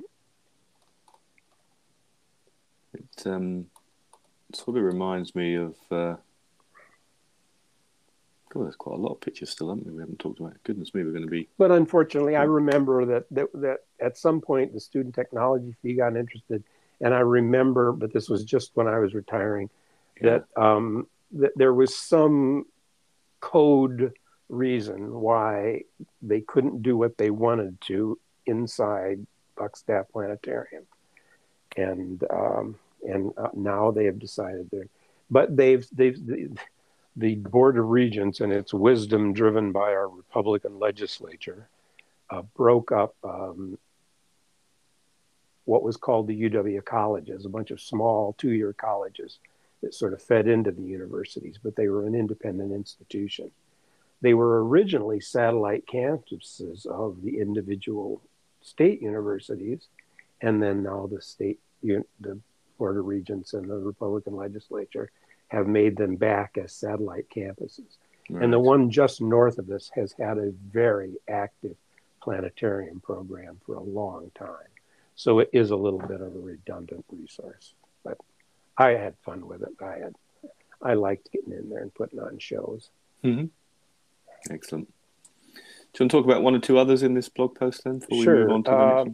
It sort of reminds me of... God, there's quite a lot of pictures still, haven't we? We haven't talked about it. Goodness me, we're going to be... But unfortunately, I remember that at some point the student technology fee got interested. And I remember, but this was just when I was retiring, that there was some code reason why they couldn't do what they wanted to inside Buckstaff Planetarium. And now they have decided but the Board of Regents, and its wisdom driven by our Republican legislature, broke up what was called the UW colleges, a bunch of small 2-year colleges that sort of fed into the universities, but they were an independent institution. They were originally satellite campuses of the individual state universities, and then now the Board of Regents and the Republican legislature have made them back as satellite campuses. Right. And the one just north of us has had a very active planetarium program for a long time. So it is a little bit of a redundant resource, but I had fun with it. I liked getting in there and putting on shows. Mm-hmm. Excellent. Do you want to talk about one or two others in this blog post then before we move on to the next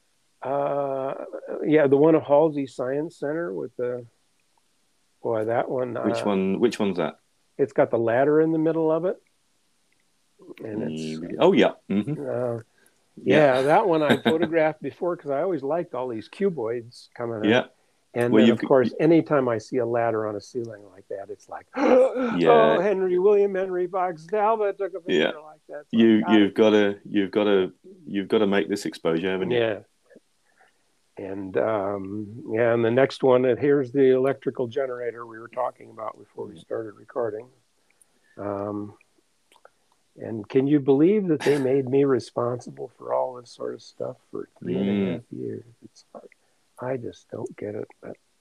one? Yeah, the one at Halsey Science Center with the... Boy, that one. Which one's that? It's got the ladder in the middle of it, and it's. Oh yeah. Mm-hmm. Yeah, that one I photographed before because I always liked all these cuboids coming out. Yeah. And Well, then, you've of course, anytime I see a ladder on a ceiling like that, it's like, oh, yeah, William Henry Fox Talbot took a yeah. picture like that. So I got it. You've got to make this exposure, haven't you? Yeah. And yeah, and the next one, here's the electrical generator we were talking about before we started recording. And can you believe that they made me responsible for all this sort of stuff for 3.5 years? It's like, I just don't get it.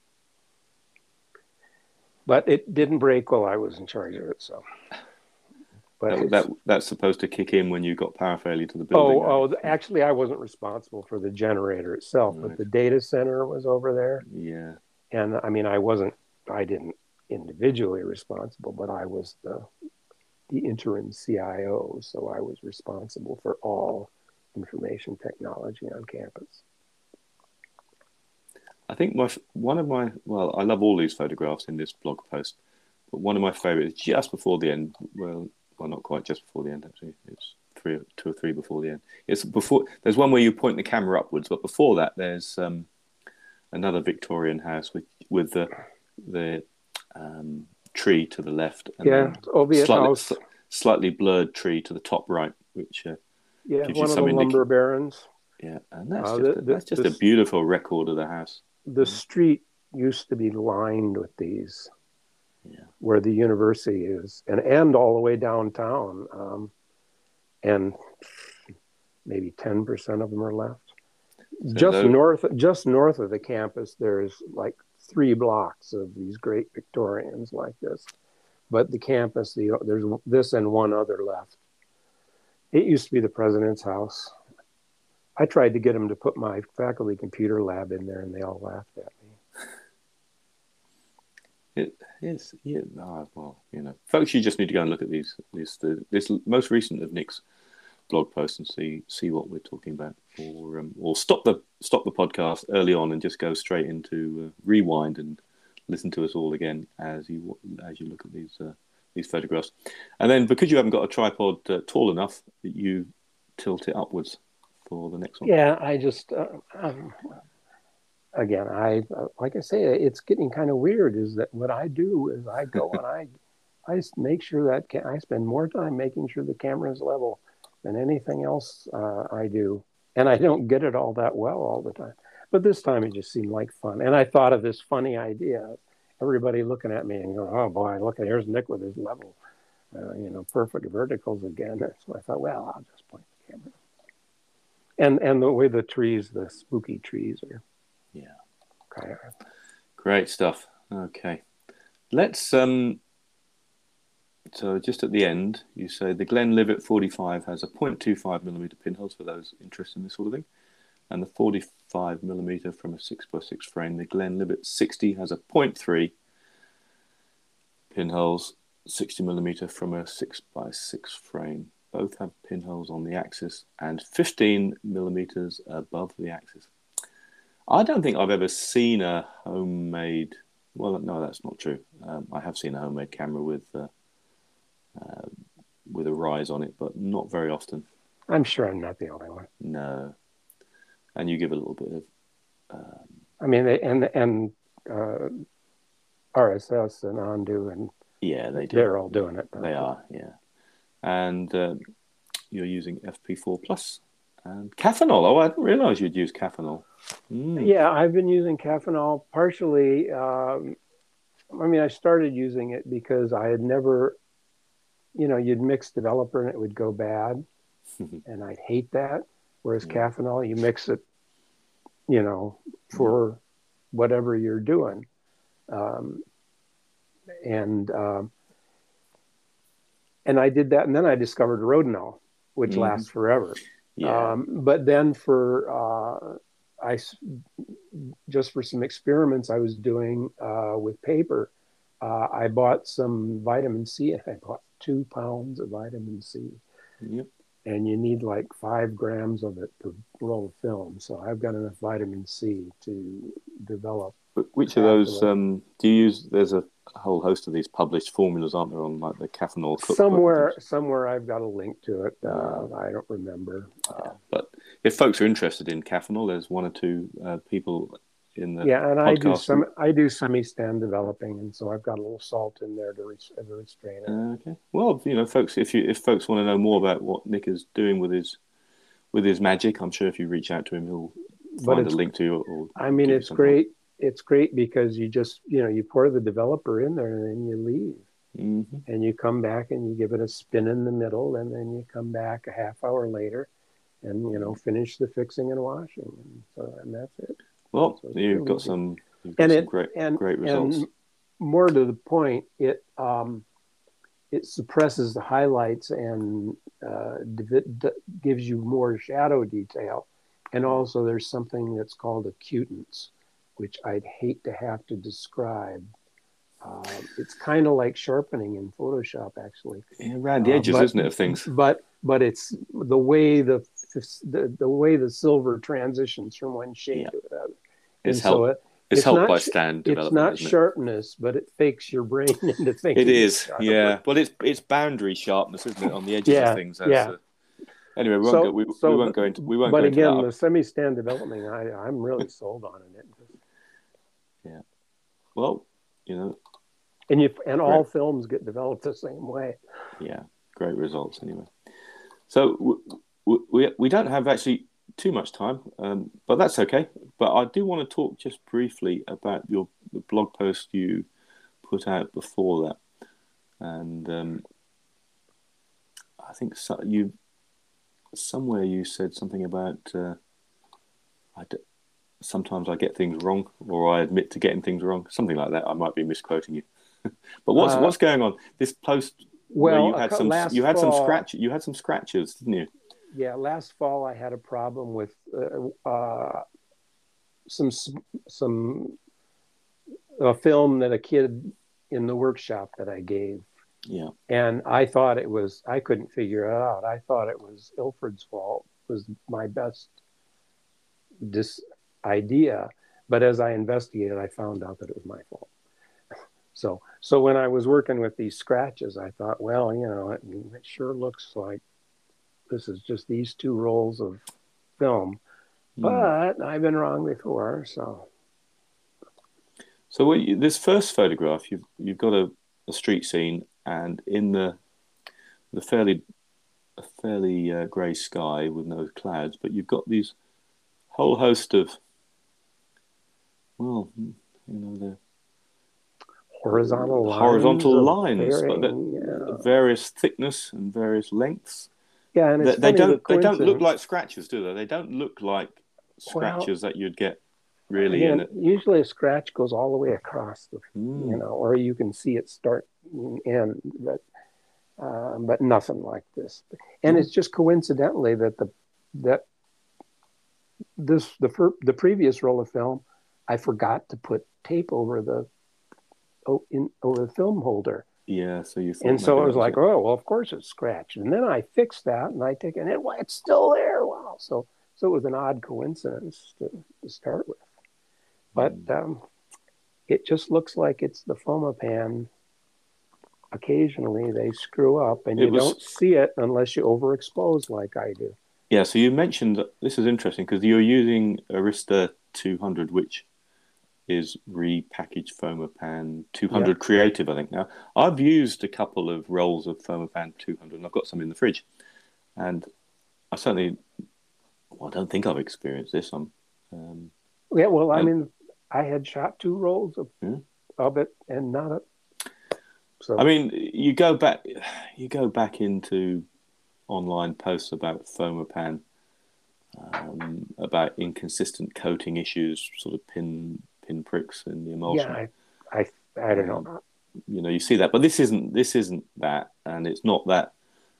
But it didn't break while I was in charge of it. So, but That's supposed to kick in when you got power failure to the building. actually, I wasn't responsible for the generator itself, Right. but the data center was over there. Yeah. And I mean, I didn't individually responsible, but I was the interim CIO, so I was responsible for all information technology on campus. I think I love all these photographs in this blog post, but one of my favorites just before the end. Well, not quite just before the end, actually. It's two or three before the end. It's before. There's one where you point the camera upwards, but before that, there's another Victorian house with the tree to the left, and slightly blurred tree to the top right, which gives one you of the lumber barons. Yeah, and that's just a beautiful record of the house. The street used to be lined with these, where the university is, and all the way downtown, and maybe 10% of them are left. So just north of the campus, there's like 3 blocks of these great Victorians like this. But the campus, there's this and one other left. It used to be the president's house. I tried to get them to put my faculty computer lab in there, and they all laughed at me. It is, yeah. Well, folks, you just need to go and look at this most recent of Nick's blog post and see what we're talking about, or stop the podcast early on and just go straight into rewind and listen to us all again as you look at these photographs. And then, because you haven't got a tripod tall enough, that you tilt it upwards for the next one. Yeah, I just again, like I say, it's getting kind of weird. Is that what I do? Is I go and I make sure that I spend more time making sure the camera is level than anything else I do, and I don't get it all that well all the time. But this time it just seemed like fun, and I thought of this funny idea. Everybody looking at me and going, "Oh boy, look, here's Nick with his level, perfect verticals again." So I thought, well, I'll just point the camera. And the way the trees, the spooky trees are. Yeah. Okay. Great stuff. Okay. Let's so just at the end, you say the Glenlivet 45 has a 0.25mm pinholes for those interested in this sort of thing. And the 45mm from a 6x6 frame. The Glenlivet 60 has a 0.3 pinholes, 60mm from a 6x6 frame. Both have pinholes on the axis and 15mm above the axis. I don't think I've ever seen a homemade. Well, no, that's not true. I have seen a homemade camera with a rise on it, but not very often. I'm sure I'm not the only one. No, and you give a little bit of. I mean, and RSS and Ondu and they do. They're all doing it. They are, yeah. And you're using FP4 Plus and Caffenol. Oh, I didn't realize you'd use Caffenol. Yeah, I've been using Caffenol partially. I started using it because I had never, you'd mix developer and it would go bad. And I'd hate that. Whereas Caffenol, you mix it, for whatever you're doing. And I did that. And then I discovered Rodinal, which lasts forever. Yeah. But then just for some experiments I was doing with paper, I bought some vitamin C, and I bought 2 pounds of vitamin C. Yep. And you need like 5 grams of it per roll of film. So I've got enough vitamin C to develop. But which of those do you use? There's a whole host of these published formulas, aren't there, on like the Caffenol cookbook? Somewhere I've got a link to it. I don't remember. But if folks are interested in Caffenol, there's 1 or 2 people in the Yeah, and podcast group. I do semi-stand developing, and so I've got a little salt in there to restrain it. Okay. Well, folks, if folks want to know more about what Nick is doing with his magic, I'm sure if you reach out to him, he'll But find a it's link to you or I mean give you it's some help. great. It's great because you just you pour the developer in there and then you leave. Mm-hmm. And you come back and you give it a spin in the middle, and then you come back a half hour later and finish the fixing and washing, and that's it. Well, So you've got easy. some great results. And more to the point, it suppresses the highlights and gives you more shadow detail. And also there's something that's called acutance, which I'd hate to have to describe. It's kind of like sharpening in Photoshop, actually. Yeah, around the edges, isn't it, of things? But it's the way the way the silver transitions from one shade to another. It's helped by stand development. It's not sharpness, but it fakes your brain into thinking. It is, yeah. Well, it's boundary sharpness, isn't it, on the edges of things? Anyway, we won't go into. But again, the semi-stand developing, I'm really sold on it. Yeah. Well, and all films get developed the same way. Yeah, great results anyway. So we don't have actually too much time, but that's okay. But I do want to talk just briefly about the blog post you put out before that, and I think somewhere you said something about sometimes I get things wrong, or I admit to getting things wrong, something like that. I might be misquoting you. But what's going on? This post where you had some scratches, didn't you? Yeah, last fall I had a problem with a film that a kid in the workshop that I gave. Yeah. And I couldn't figure it out. I thought it was Ilford's fault. It was my best idea. But as I investigated, I found out that it was my fault. So when I was working with these scratches, I thought, well, it sure looks like this is just these two rolls of film. But I've been wrong before, so. So this first photograph, you've got a street scene, and in the fairly grey sky with no clouds, but you've got these whole host of, the horizontal lines, but various thickness and various lengths. Yeah, and they don't look like scratches, do they? They don't look like scratches that you'd get really in it. Usually a scratch goes all the way across or you can see it start and end, but nothing like this. And it's just coincidentally that the previous roll of film, I forgot to put tape over the film holder. Yeah, so you thought. And so it was like, oh, well, of course it's scratched. And then I fixed that, and I take it, and it's still there. Wow. So it was an odd coincidence to start with. But it just looks like it's the Fomapan. Occasionally they screw up, and you don't see it unless you overexpose like I do. Yeah, so you mentioned, this is interesting, because you're using Arista 200, which is repackaged Fomapan 200 Creative, I think now. I've used a couple of rolls of Fomapan 200, and I've got some in the fridge. And I don't think I've experienced this. I had shot 2 rolls of it and not it. So I mean, you go back into online posts about Fomapan, about inconsistent coating issues, sort of pin pricks in the emulsion. Yeah, I don't know. You see that, but this isn't that, and it's not that.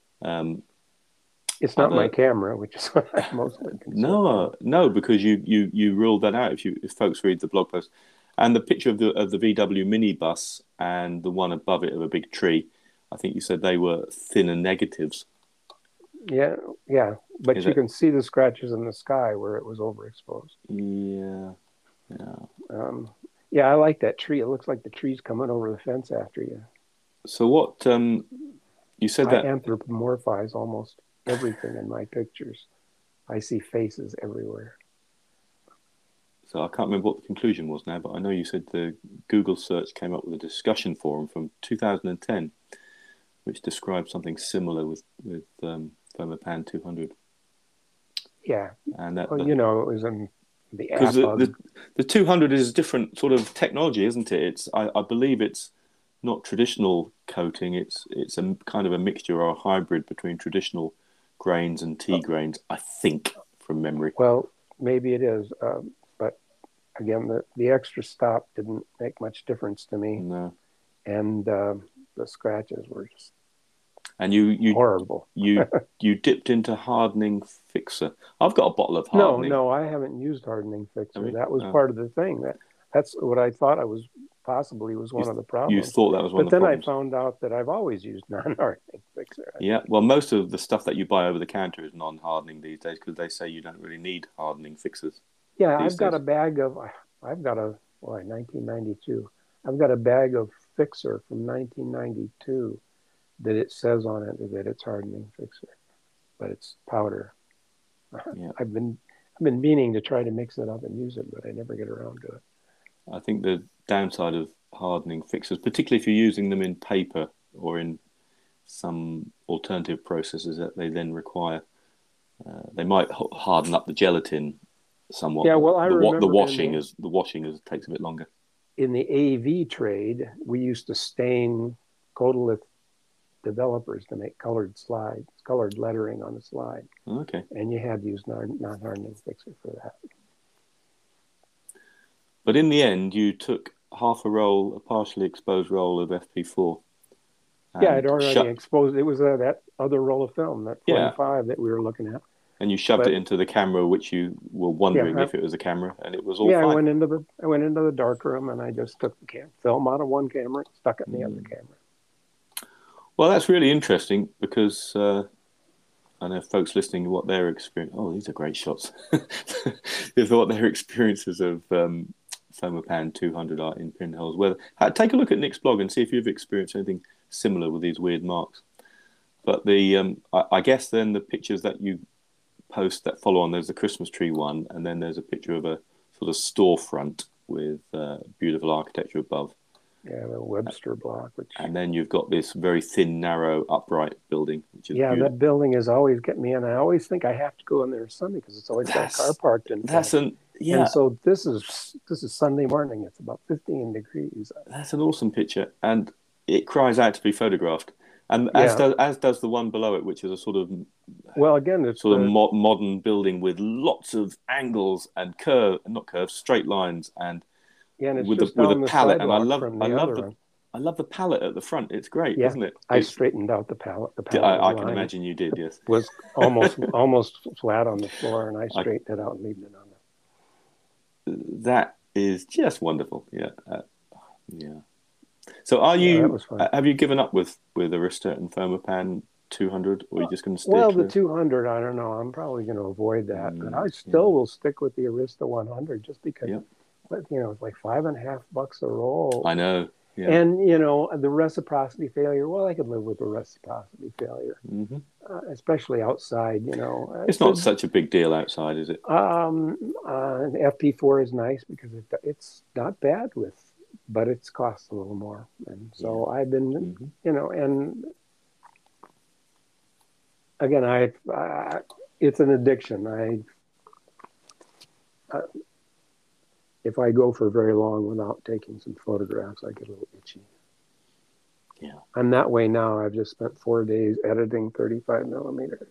It's not my camera, which is what I'm mostly concerned. No, because you ruled that out if folks read the blog post, and the picture of the VW minibus and the one above it of a big tree. I think you said they were thinner negatives. Yeah, but you can see the scratches in the sky where it was overexposed. Yeah. I like that tree. It looks like the tree's coming over the fence after you. So what you said I that anthropomorphize almost everything in my pictures. I see faces everywhere. So I can't remember what the conclusion was now, but I know you said the Google search came up with a discussion forum from 2010, which describes something similar with Thermopan 200. Yeah. And that, Well, you know, it was in the because APUG. the 200 is a different sort of technology, isn't it? I believe it's not traditional coating. It's a kind of a mixture or a hybrid between traditional grains and tea grains, I think, from memory. Well, maybe it is, but again, the extra stop didn't make much difference to me, No. and the scratches were just And you horrible. you dipped into hardening fixer. I've got a bottle of No, hardening. no, I haven't used hardening fixer. Have you? That was Oh. part of the thing. That's what I thought I was possibly was one of the You problems. thought that was one But of the then I problems. found out that I've always used non-hardening fixer. Yeah, well, most of the stuff that you buy over the counter is non-hardening these days because they say you don't really need hardening fixers. Yeah, these I've got days. a bag of, I've got a, well, 1992. I've got a bag of fixer from 1992 that it says on it that it's hardening fixer, but it's powder. Yeah. I've been meaning to try to mix it up and use it, but I never get around to it. I think the downside of hardening fixers, particularly if you're using them in paper or in some alternative processes that they then require, they might harden up the gelatin somewhat. Yeah, well, I remember the washing takes a bit longer. In the AV trade, we used to stain Codalith developers to make colored slides, colored lettering on the slide. Okay. And you had to use non-hardening fixer for that. But in the end, you took half a partially exposed roll of FP4. Yeah, I'd already exposed. It was that other roll of film, that 45 that we were looking at. And you shoved it into the camera, which you were wondering if it was a camera, and it was all fine. I went into the dark room and I just took the film out of one camera, stuck it in the other camera. Well, that's really interesting because I know folks listening what their experience. Oh, these are great shots. What their experiences of Thermopan 200 are in pinholes. Take a look at Nick's blog and see if you've experienced anything similar with these weird marks. But I guess then the pictures that you post that follow on, there's the Christmas tree one, and then there's a picture of a sort of storefront with beautiful architecture above. Yeah, the Webster block. And then you've got this very thin, narrow, upright building, which is beautiful. That building is always getting me, and I always think I have to go in there Sunday because it's always got a car parked in front. And so this is Sunday morning. It's about 15 degrees. That's an awesome picture, and it cries out to be photographed. And as does the one below it, which is a sort of it's sort of modern building with lots of angles and straight lines, and with a palette. And I love the palette at the front. It's great, isn't it? I straightened out the palette. I can imagine you did. Yes, was almost flat on the floor, and I straightened it out and leaved it on there. That is just wonderful. Yeah. So have you given up with Arista and Thermopan 200, or are you just going to stick? Well, the 200, I don't know. I'm probably going to avoid that, but I still will stick with the Arista 100 just because, it's like $5.50 a roll. I know. Yeah. And, the reciprocity failure, well, I could live with the reciprocity failure, especially outside, It's not such a big deal outside, is it? FP4 is nice because it's not bad but it's costs a little more. And so I've been, and again, it's an addiction. If I go for very long without taking some photographs, I get a little itchy. Yeah. I'm that way now. I've just spent 4 days editing 35 millimeter.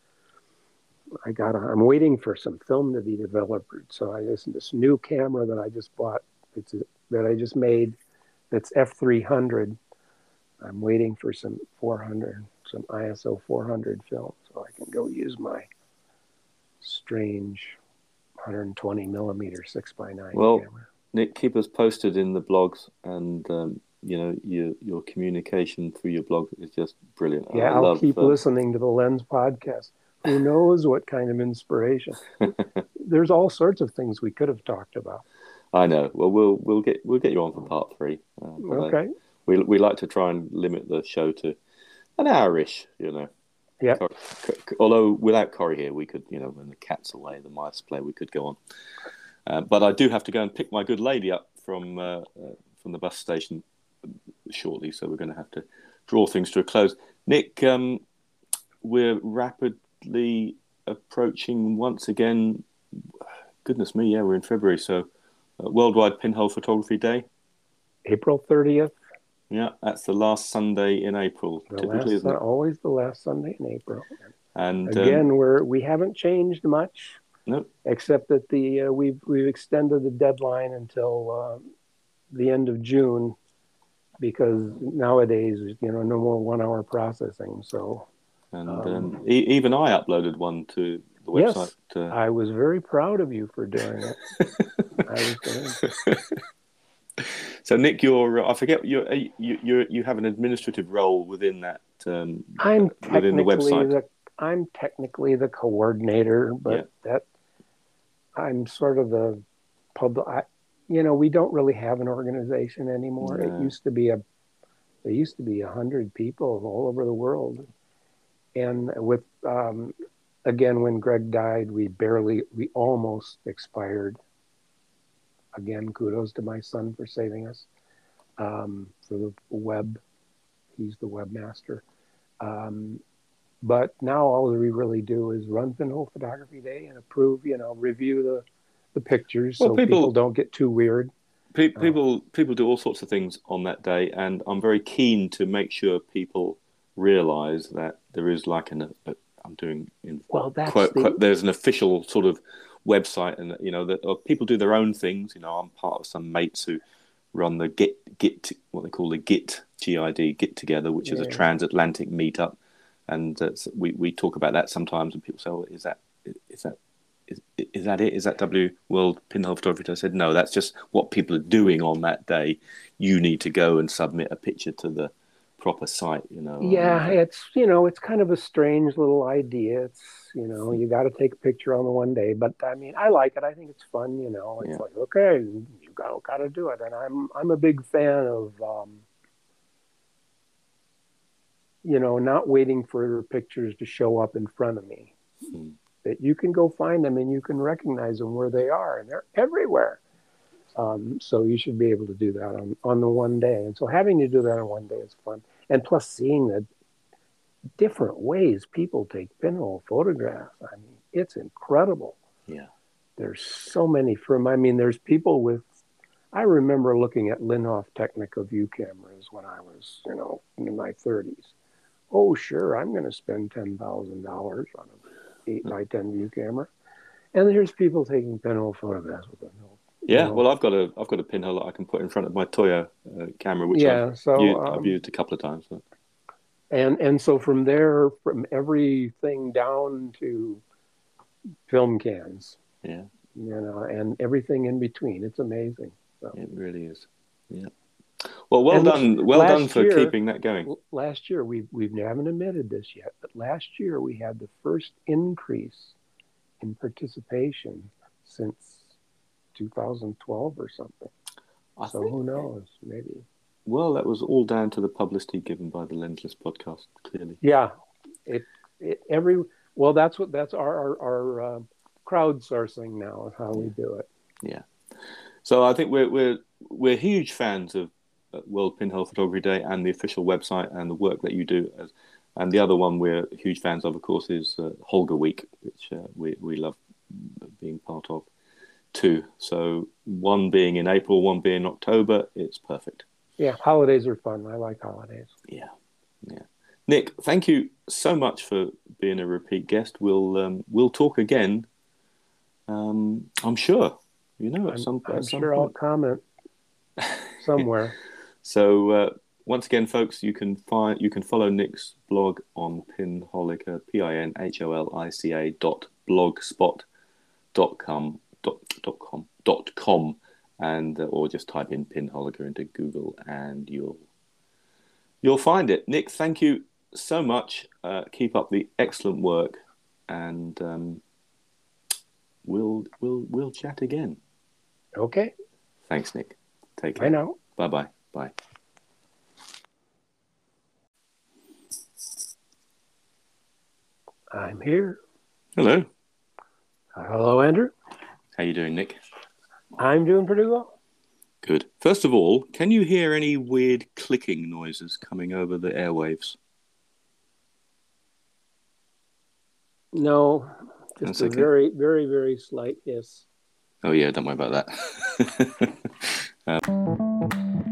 I'm waiting for some film to be developed. So this new camera that I just bought, that I just made, that's F300. I'm waiting for some ISO 400 film so I can go use my strange 120 millimeter 6x9 camera. Nick, keep us posted in the blogs, and your communication through your blog is just brilliant. Yeah, I'll keep listening to the Lens podcast. Who knows what kind of inspiration? There's all sorts of things we could have talked about. I know. Well, we'll get you on for part 3. Okay. We like to try and limit the show to an hour-ish. Yeah. Although without Corey here, we could, when the cat's away, the mice play, we could go on. But I do have to go and pick my good lady up from the bus station shortly, so we're going to have to draw things to a close. Nick, we're rapidly approaching once again. Goodness me, yeah, we're in February, so Worldwide Pinhole Photography Day. April 30th. Yeah, that's the last Sunday in April. Typically, isn't it? Always the last Sunday in April. And again, we haven't changed much. No, except that we've extended the deadline until the end of June, because nowadays, no more 1 hour processing. So, and even I uploaded one to the website. Yes, I was very proud of you for doing it. So, Nick, I forget you have an administrative role within that. Within the website. I'm technically the coordinator, but I'm sort of the public. We don't really have an organization anymore. No. There used to be 100 people all over the world, and with again, when Greg died, we almost expired. Again, kudos to my son for saving us for the web. He's the webmaster. But now all we really do is run Pinhole Photography Day and approve, review the pictures, so people don't get too weird. People do all sorts of things on that day, and I'm very keen to make sure people realize that there is like there's an official sort of website, and that people do their own things. I'm part of some mates who run the Git what they call the Git Get Together, which is a transatlantic meetup. And we talk about that sometimes, and people say, "Oh, is that it? Is that W World Pinhole Photography?" I said, "No, that's just what people are doing on that day. You need to go and submit a picture to the proper site." Yeah, it's kind of a strange little idea. It's you got to take a picture on the one day, but I mean, I like it. I think it's fun. It's like, okay, you got to do it, and I'm a big fan of. Not waiting for pictures to show up in front of me. That you can go find them and you can recognize them where they are, and they're everywhere. So you should be able to do that on the one day. And so having to do that on one day is fun. And plus seeing the different ways people take pinhole photographs. I mean, it's incredible. Yeah. There's so many there's people with, I remember looking at Linhof Technica view cameras when I was, in my 30s. Oh, sure, I'm going to spend $10,000 on an 8x10 view camera, and there's people taking pinhole photographs with them. Well, I've got a pinhole that I can put in front of my Toyo camera, which I've used a couple of times. So. And so from there, from everything down to film cans, and everything in between, it's amazing. So. It really is. Yeah. Well, well done for keeping that going. Last year, we haven't admitted this yet, but last year we had the first increase in participation since 2012 or something. Who knows? Maybe. Well, that was all down to the publicity given by the Lensless podcast, clearly. Yeah, that's our crowdsourcing now is how we do it. Yeah. So I think we're huge fans of World Pinhole Photography Day and the official website and the work that you do. And the other one we're huge fans of course, is Holger Week, which we love being part of too. So one being in April, one being in October, it's perfect. Yeah, holidays are fun. I like holidays. Yeah. Nick, thank you so much for being a repeat guest. We'll talk again. I'm sure. At some point. I'll comment somewhere. So once again, folks, you can follow Nick's blog on Pinholica, pinholica.blogspot.com, and or just type in Pinholica into Google and you'll find it. Nick, thank you so much. Keep up the excellent work, and we'll chat again. Okay. Thanks, Nick. Take care. Bye now. Bye-bye. Bye. I'm here. Hello. Hello, Andrew. How you doing, Nick? I'm doing pretty well. Good. First of all, can you hear any weird clicking noises coming over the airwaves? No, just That's a okay. very, very, very slight hiss. Oh yeah, don't worry about that.